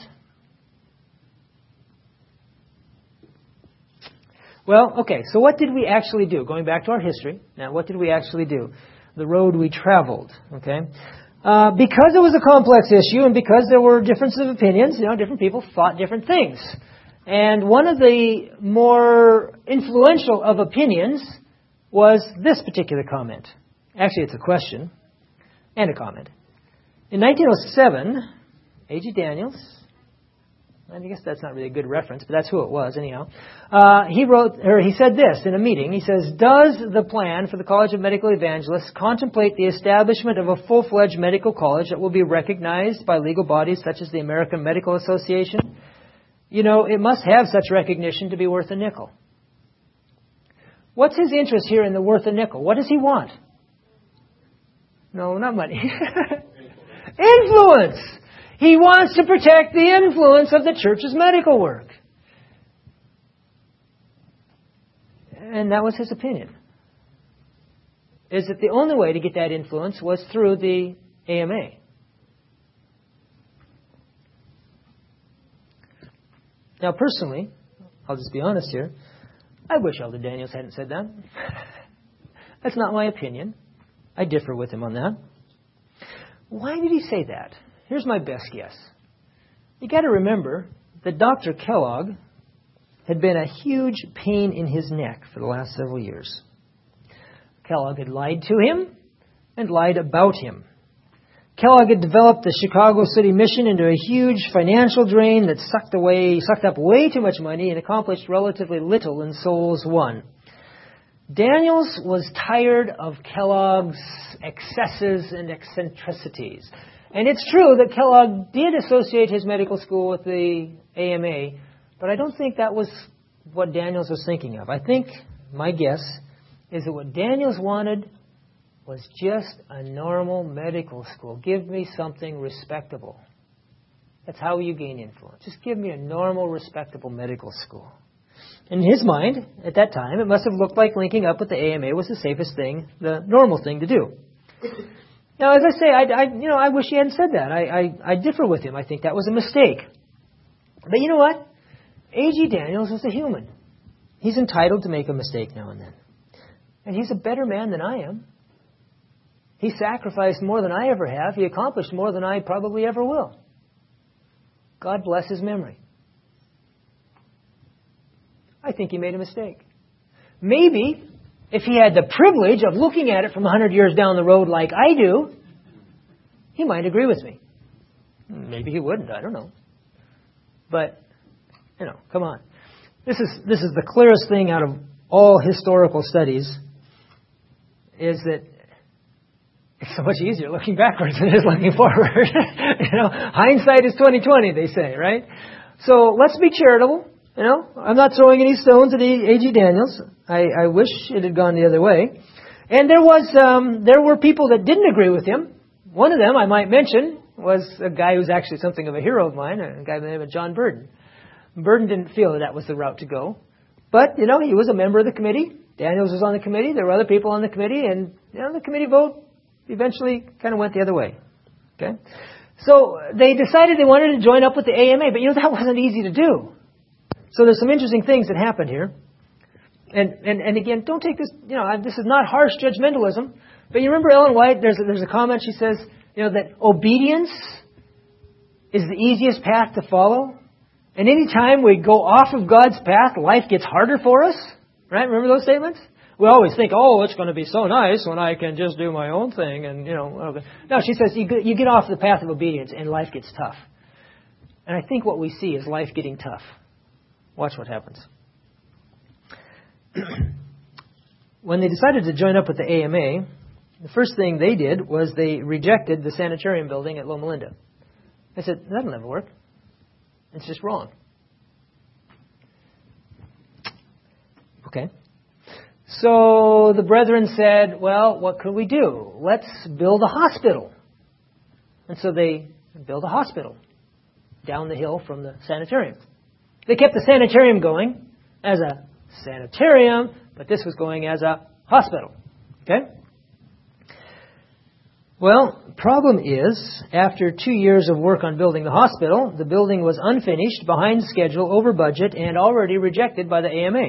Speaker 2: Well, okay, so what did we actually do? Going back to our history, now what did we actually do? The road we traveled, okay? Because it was a complex issue and because there were differences of opinions, different people thought different things. And one of the more influential of opinions was this particular comment. Actually, it's a question and a comment. In 1907, A.G. Daniels, I guess that's not really a good reference, but that's who it was anyhow. He said this in a meeting. He says, "Does the plan for the College of Medical Evangelists contemplate the establishment of a full-fledged medical college that will be recognized by legal bodies such as the American Medical Association? It must have such recognition to be worth a nickel." What's his interest here in the worth a nickel? What does he want? No, not money. Influence! He wants to protect the influence of the church's medical work. And that was his opinion. Is that the only way to get that influence was through the AMA. Now, personally, I'll just be honest here, I wish Elder Daniels hadn't said that. That's not my opinion. I differ with him on that. Why did he say that? Here's my best guess. You got to remember that Dr. Kellogg had been a huge pain in his neck for the last several years. Kellogg had lied to him and lied about him. Kellogg had developed the Chicago City Mission into a huge financial drain that sucked up way too much money and accomplished relatively little in souls won. Daniels was tired of Kellogg's excesses and eccentricities. And it's true that Kellogg did associate his medical school with the AMA, but I don't think that was what Daniels was thinking of. I think, my guess, is that what Daniels wanted was just a normal medical school. Give me something respectable. That's how you gain influence. Just give me a normal, respectable medical school. In his mind, at that time, it must have looked like linking up with the AMA was the safest thing, the normal thing to do. Now, as I say, I wish he hadn't said that. I differ with him. I think that was a mistake. But you know what? A.G. Daniels is a human. He's entitled to make a mistake now and then. And he's a better man than I am. He sacrificed more than I ever have. He accomplished more than I probably ever will. God bless his memory. I think he made a mistake. Maybe if he had the privilege of looking at it from 100 years down the road like I do, he might agree with me. Maybe he wouldn't. I don't know. But, come on. This is the clearest thing out of all historical studies is that it's so much easier looking backwards than it is looking forward. Hindsight is 20/20, they say, right? So let's be charitable. I'm not throwing any stones at A.G. Daniels. I wish it had gone the other way. And there were people that didn't agree with him. One of them, I might mention, was a guy who's actually something of a hero of mine, a guy by the name of John Burden. Burden didn't feel that was the route to go. But, he was a member of the committee. Daniels was on the committee. There were other people on the committee. And, the committee vote eventually kind of went the other way. Okay? So they decided they wanted to join up with the AMA. But, that wasn't easy to do. So there's some interesting things that happened here. And again, don't take this, this is not harsh judgmentalism. But you remember Ellen White, there's a comment, she says, that obedience is the easiest path to follow. And any time we go off of God's path, life gets harder for us. Right? Remember those statements? We always think, it's going to be so nice when I can just do my own thing. And, No, she says you get off the path of obedience and life gets tough. And I think what we see is life getting tough. Watch what happens. When they decided to join up with the AMA, the first thing they did was they rejected the sanitarium building at Loma Linda. They said, that'll never work. It's just wrong. Okay. So the brethren said, well, what could we do? Let's build a hospital. And so they built a hospital down the hill from the sanitarium. They kept the sanitarium going as a sanitarium, but this was going as a hospital. Okay? Well, problem is, after 2 years of work on building the hospital, the building was unfinished, behind schedule, over budget, and already rejected by the AMA.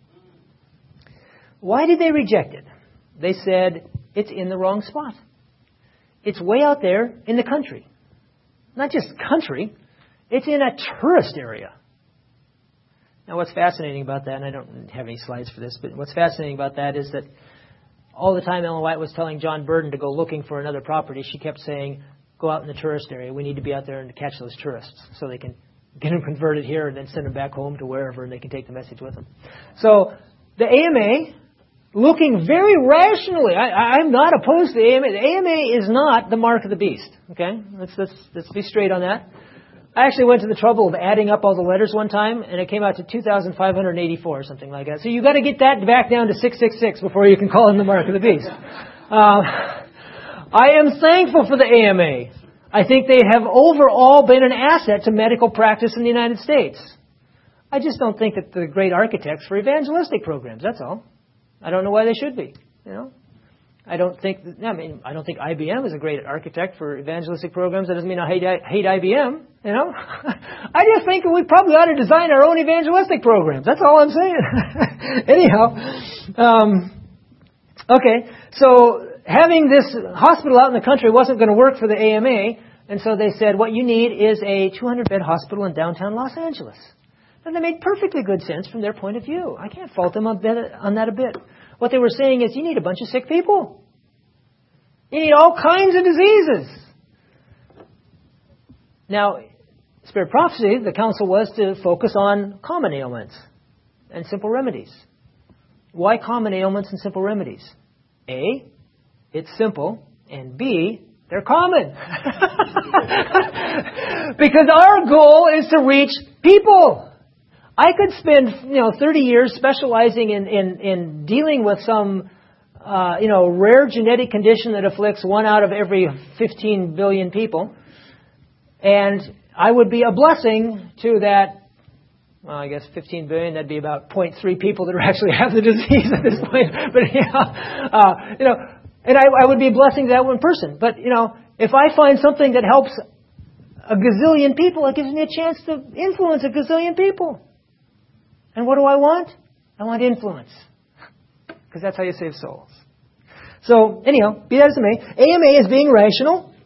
Speaker 2: Why did they reject it? They said, it's in the wrong spot. It's way out there in the country. Not just country, it's in a tourist area. Now, what's fascinating about that, and I don't have any slides for this, but what's fascinating about that is that all the time Ellen White was telling John Burden to go looking for another property, she kept saying, go out in the tourist area. We need to be out there and catch those tourists so they can get them converted here and then send them back home to wherever and they can take the message with them. So the AMA, looking very rationally, I'm not opposed to the AMA. The AMA is not the mark of the beast. Okay? Let's be straight on that. I actually went to the trouble of adding up all the letters one time, and it came out to 2,584 or something like that. So you've got to get that back down to 666 before you can call him the mark of the beast. I am thankful for the AMA. I think they have overall been an asset to medical practice in the United States. I just don't think that they're great architects for evangelistic programs. That's all. I don't know why they should be. I don't think IBM is a great architect for evangelistic programs. That doesn't mean I hate IBM. I just think we probably ought to design our own evangelistic programs. That's all I'm saying. Anyhow, okay. So having this hospital out in the country wasn't going to work for the AMA, and so they said, what you need is a 200-bed hospital in downtown Los Angeles. And that made perfectly good sense from their point of view. I can't fault them on that a bit. What they were saying is, you need a bunch of sick people. You need all kinds of diseases. Now, Spirit Prophecy, the counsel was to focus on common ailments and simple remedies. Why common ailments and simple remedies? A, it's simple, and B, they're common. Because our goal is to reach people. I could spend 30 years specializing in dealing with some rare genetic condition that afflicts 1 out of every 15 billion people, and I would be a blessing to that. Well, I guess 15 billion. That'd be about 0.3 people that actually have the disease at this point. But and I would be a blessing to that one person. But if I find something that helps a gazillion people, it gives me a chance to influence a gazillion people. And what do I want? I want influence. Because that's how you save souls. So, anyhow, be that as it may, AMA is being rational.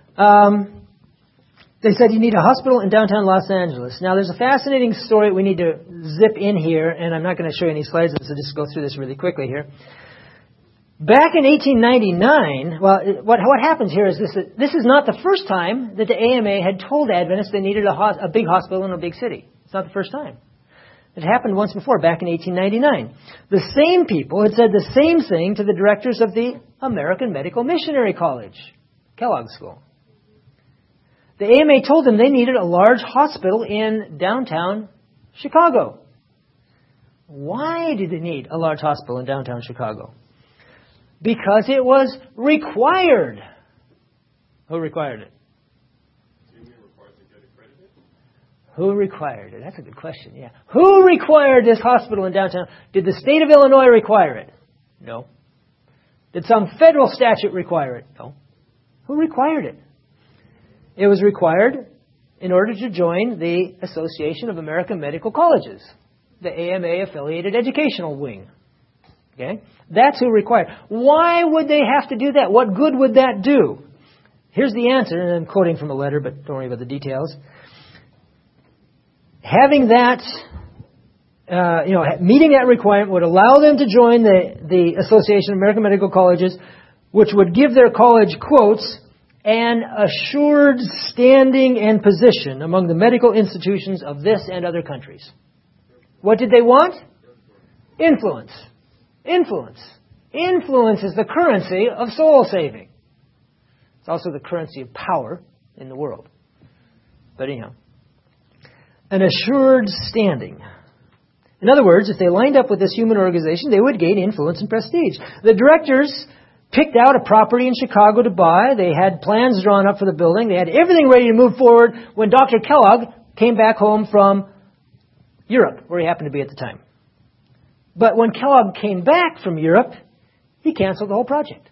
Speaker 2: They said you need a hospital in downtown Los Angeles. Now, there's a fascinating story we need to zip in here, and I'm not going to show you any slides, so just go through this really quickly here. Back in 1899, what happens here is this is not the first time that the AMA had told Adventists they needed a big hospital in a big city. It's not the first time. It happened once before, back in 1899. The same people had said the same thing to the directors of the American Medical Missionary College, Kellogg School. The AMA told them they needed a large hospital in downtown Chicago. Why did they need a large hospital in downtown Chicago? Because it was required. Who required it? Who required it? That's a good question, yeah. Who required this hospital in downtown? Did the state of Illinois require it? No. Did some federal statute require it? No. Who required it? It was required in order to join the Association of American Medical Colleges, the AMA-affiliated educational wing. Okay? That's who required. Why would they have to do that? What good would that do? Here's the answer, and I'm quoting from a letter, but don't worry about the details. Having that, meeting that requirement would allow them to join the Association of American Medical Colleges, which would give their college, quotes, an assured standing and position among the medical institutions of this and other countries. What did they want? Influence. Influence. Influence is the currency of soul saving. It's also the currency of power in the world. But anyhow, an assured standing. In other words, if they lined up with this human organization, they would gain influence and prestige. The directors picked out a property in Chicago to buy. They had plans drawn up for the building. They had everything ready to move forward when Dr. Kellogg came back home from Europe, where he happened to be at the time. But when Kellogg came back from Europe, he canceled the whole project.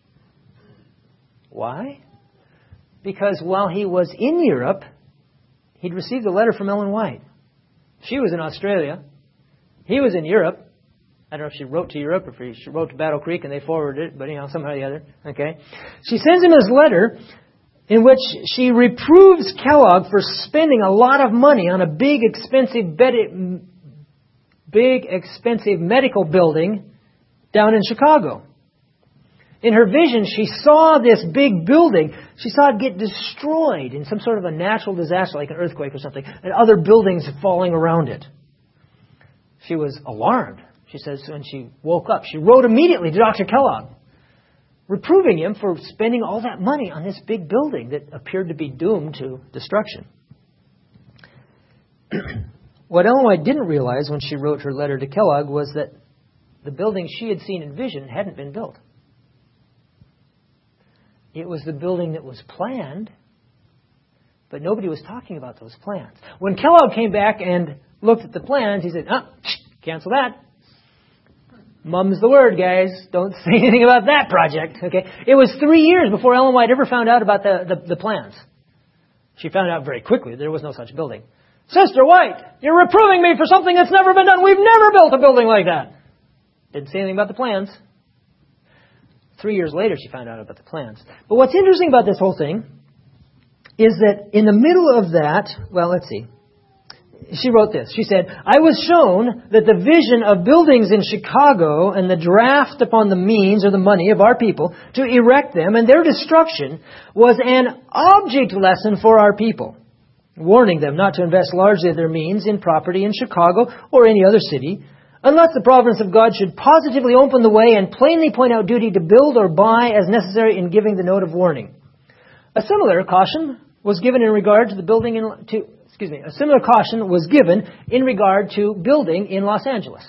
Speaker 2: Why? Because while he was in Europe, he'd received a letter from Ellen White. She was in Australia. He was in Europe. I don't know if she wrote to Europe or if she wrote to Battle Creek and they forwarded it, but anyhow, somehow or the other. Okay. She sends him this letter in which she reproves Kellogg for spending a lot of money on a big, expensive medical building down in Chicago. In her vision, she saw this big building. She saw it get destroyed in some sort of a natural disaster, like an earthquake or something, and other buildings falling around it. She was alarmed. She says when she woke up, she wrote immediately to Dr. Kellogg, reproving him for spending all that money on this big building that appeared to be doomed to destruction. What Ellen White didn't realize when she wrote her letter to Kellogg was that the building she had seen in vision hadn't been built. It was the building that was planned, but nobody was talking about those plans. When Kellogg came back and looked at the plans, he said, cancel that. Mum's the word, guys. Don't say anything about that project. Okay. It was 3 years before Ellen White ever found out about the plans. She found out very quickly there was no such building. Sister White, you're reproving me for something that's never been done. We've never built a building like that. Didn't say anything about the plans. 3 years later, she found out about the plans. But what's interesting about this whole thing is that in the middle of that, well, let's see. She wrote this. She said, I was shown that the vision of buildings in Chicago and the draft upon the means or the money of our people to erect them and their destruction was an object lesson for our people, warning them not to invest largely of their means in property in Chicago or any other city, unless the providence of God should positively open the way and plainly point out duty to build or buy as necessary in giving the note of warning. A similar caution was given in regard to the building a similar caution was given in regard to building in Los Angeles.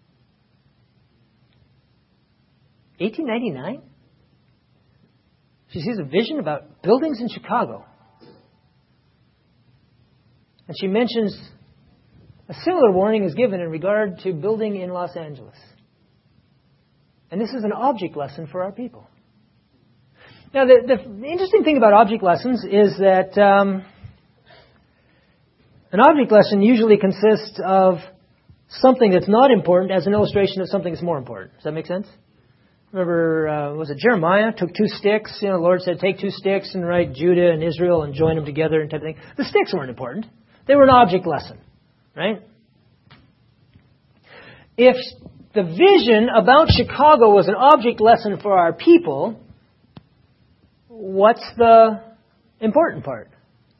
Speaker 2: 1899? She sees a vision about buildings in Chicago. And she mentions a similar warning is given in regard to building in Los Angeles. And this is an object lesson for our people. Now, the interesting thing about object lessons is that an object lesson usually consists of something that's not important as an illustration of something that's more important. Does that make sense? Remember, was it Jeremiah took 2 sticks? The Lord said, take 2 sticks and write Judah and Israel and join them together and type of thing. The sticks weren't important. They were an object lesson, right? If the vision about Chicago was an object lesson for our people, what's the important part?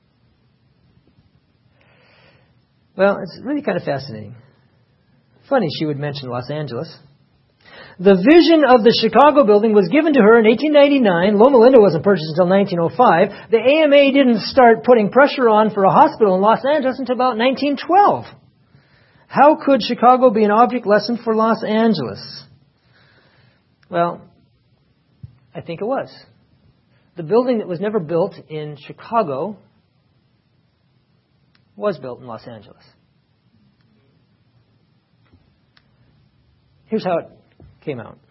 Speaker 2: Well, it's really kind of fascinating. Funny she would mention Los Angeles. The vision of the Chicago building was given to her in 1899. Loma Linda wasn't purchased until 1905. The AMA didn't start putting pressure on for a hospital in Los Angeles until about 1912. How could Chicago be an object lesson for Los Angeles? Well, I think it was. The building that was never built in Chicago was built in Los Angeles. Here's how it came out.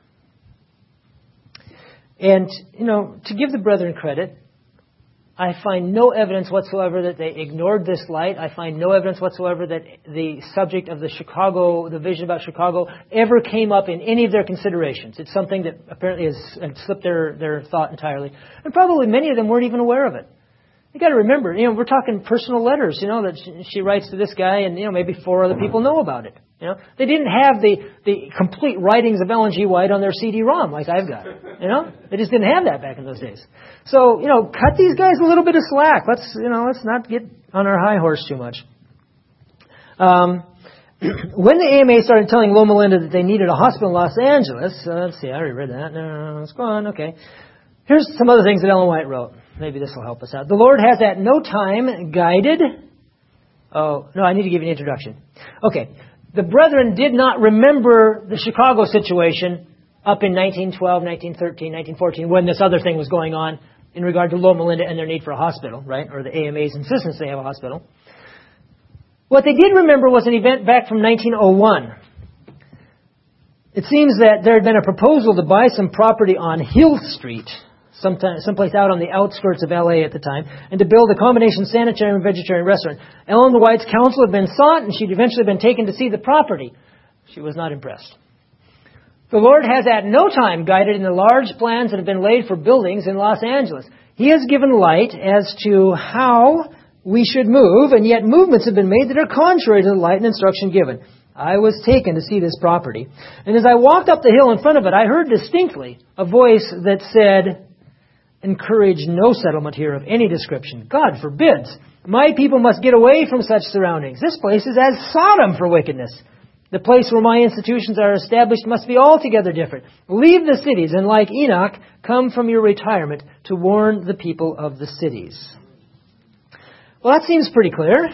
Speaker 2: And, to give the brethren credit, I find no evidence whatsoever that they ignored this light. I find no evidence whatsoever that the subject of the vision about Chicago, ever came up in any of their considerations. It's something that apparently has slipped their thought entirely. And probably many of them weren't even aware of it. You got to remember, we're talking personal letters, that she writes to this guy and, maybe 4 other people know about it. You know, they didn't have the complete writings of Ellen G. White on their CD-ROM like I've got. You know, they just didn't have that back in those days. So, you know, cut these guys a little bit of slack. Let's not get on our high horse too much. When the AMA started telling Loma Linda that they needed a hospital in Los Angeles, let's see, I already read that. No, let's go on. Okay. Here's some other things that Ellen White wrote. Maybe this will help us out. The Lord has at no time guided. Oh, no, I need to give you an introduction. Okay. The brethren did not remember the Chicago situation up in 1912, 1913, 1914, when this other thing was going on in regard to Loma Linda and their need for a hospital, right? Or the AMA's insistence they have a hospital. What they did remember was an event back from 1901. It seems that there had been a proposal to buy some property on Hill Street, someplace out on the outskirts of L.A. at the time, and to build a combination sanitary and vegetarian restaurant. Ellen White's counsel had been sought, and she'd eventually been taken to see the property. She was not impressed. The Lord has at no time guided in the large plans that have been laid for buildings in Los Angeles. He has given light as to how we should move, and yet movements have been made that are contrary to the light and instruction given. I was taken to see this property, and as I walked up the hill in front of it, I heard distinctly a voice that said, "Encourage no settlement here of any description. God forbids. My people must get away from such surroundings. This place is as Sodom for wickedness. The place where my institutions are established must be altogether different. Leave the cities, and like Enoch, come from your retirement to warn the people of the cities." Well, that seems pretty clear.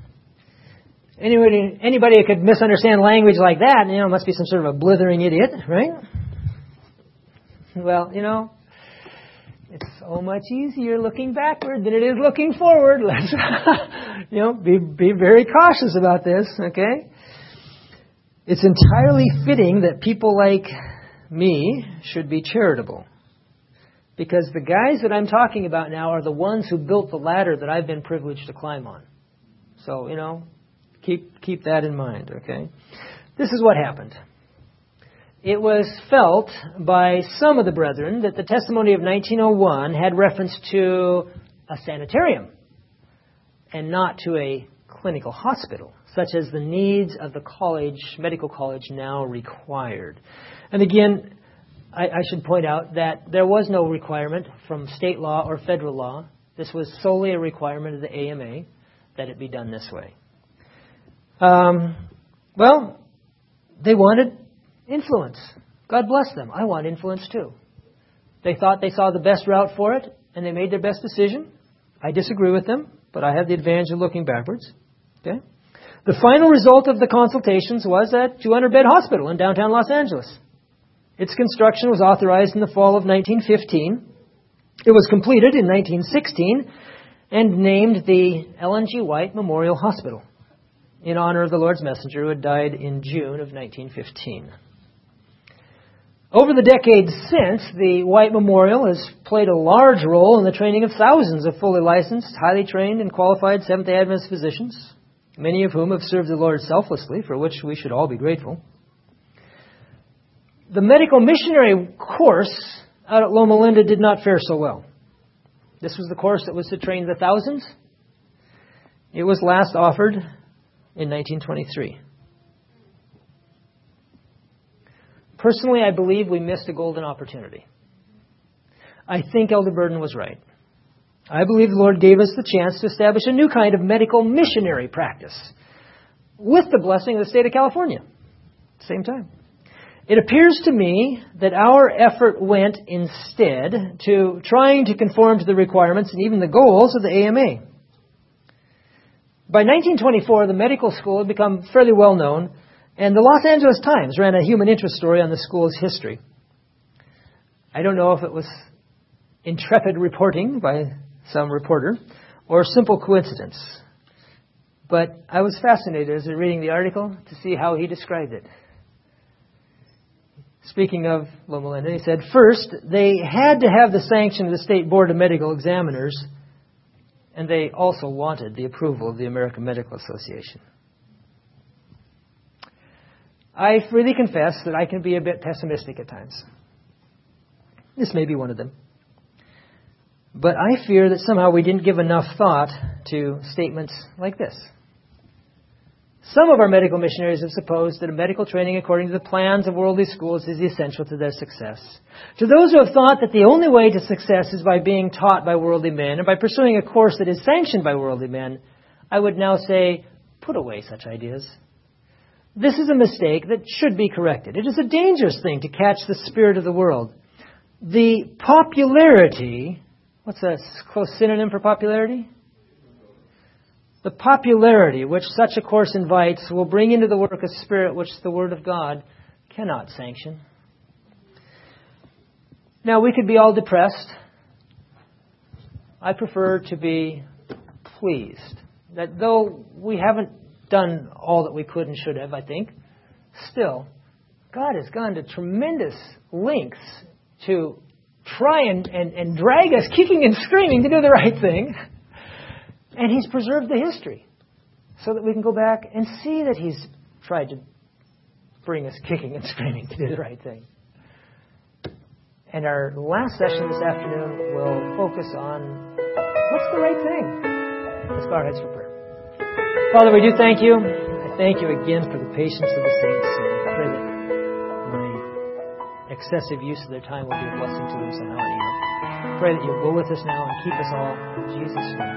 Speaker 2: Anybody who could misunderstand language like that, must be some sort of a blithering idiot, right? Well, it's so much easier looking backward than it is looking forward. Let's, be very cautious about this, okay? It's entirely fitting that people like me should be charitable. Because the guys that I'm talking about now are the ones who built the ladder that I've been privileged to climb on. So, keep that in mind, okay? This is what happened. It was felt by some of the brethren that the testimony of 1901 had reference to a sanitarium and not to a clinical hospital, such as the needs of the medical college now required. And again, I should point out that there was no requirement from state law or federal law. This was solely a requirement of the AMA that it be done this way. Well, they wanted influence. God bless them. I want influence too. They thought they saw the best route for it, and they made their best decision. I disagree with them, but I have the advantage of looking backwards. Okay? The final result of the consultations was a 200-bed hospital in downtown Los Angeles. Its construction was authorized in the fall of 1915. It was completed in 1916 and named the Ellen G. White Memorial Hospital in honor of the Lord's messenger who had died in June of 1915. Over the decades since, the White Memorial has played a large role in the training of thousands of fully licensed, highly trained, and qualified Seventh-day Adventist physicians, many of whom have served the Lord selflessly, for which we should all be grateful. The medical missionary course out at Loma Linda did not fare so well. This was the course that was to train the thousands. It was last offered in 1923. Personally, I believe we missed a golden opportunity. I think Elder Burden was right. I believe the Lord gave us the chance to establish a new kind of medical missionary practice with the blessing of the state of California at the same time. It appears to me that our effort went instead to trying to conform to the requirements and even the goals of the AMA. By 1924, the medical school had become fairly well known, and the Los Angeles Times ran a human interest story on the school's history. I don't know if it was intrepid reporting by some reporter or simple coincidence, but I was fascinated as I was reading the article to see how he described it. Speaking of Loma Linda, he said, first, they had to have the sanction of the State Board of Medical Examiners, and they also wanted the approval of the American Medical Association. I freely confess that I can be a bit pessimistic at times. This may be one of them. But I fear that somehow we didn't give enough thought to statements like this. Some of our medical missionaries have supposed that a medical training according to the plans of worldly schools is essential to their success. To those who have thought that the only way to success is by being taught by worldly men and by pursuing a course that is sanctioned by worldly men, I would now say, put away such ideas. This is a mistake that should be corrected. It is a dangerous thing to catch the spirit of the world. The popularity, what's a close synonym for popularity? The popularity which such a course invites will bring into the work a spirit which the Word of God cannot sanction. Now, we could be all depressed. I prefer to be pleased that though we haven't done all that we could and should have, I think, still, God has gone to tremendous lengths to try and drag us kicking and screaming to do the right thing. And He's preserved the history so that we can go back and see that He's tried to bring us kicking and screaming to do the right thing. And our last session this afternoon will focus on what's the right thing. Let's bow our heads for prayer. Father, we do thank You. I thank You again for the patience of the saints. And I pray that my excessive use of their time will be a blessing to them somehow. I pray that You'll go with us now and keep us all. In Jesus' name.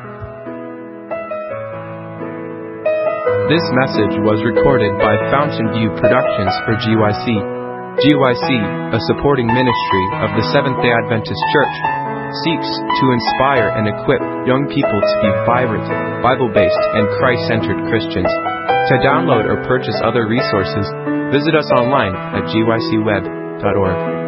Speaker 1: This message was recorded by Fountain View Productions for GYC. GYC, a supporting ministry of the Seventh-day Adventist Church, seeks to inspire and equip young people to be vibrant, Bible-based, and Christ-centered Christians. To download or purchase other resources, visit us online at gycweb.org.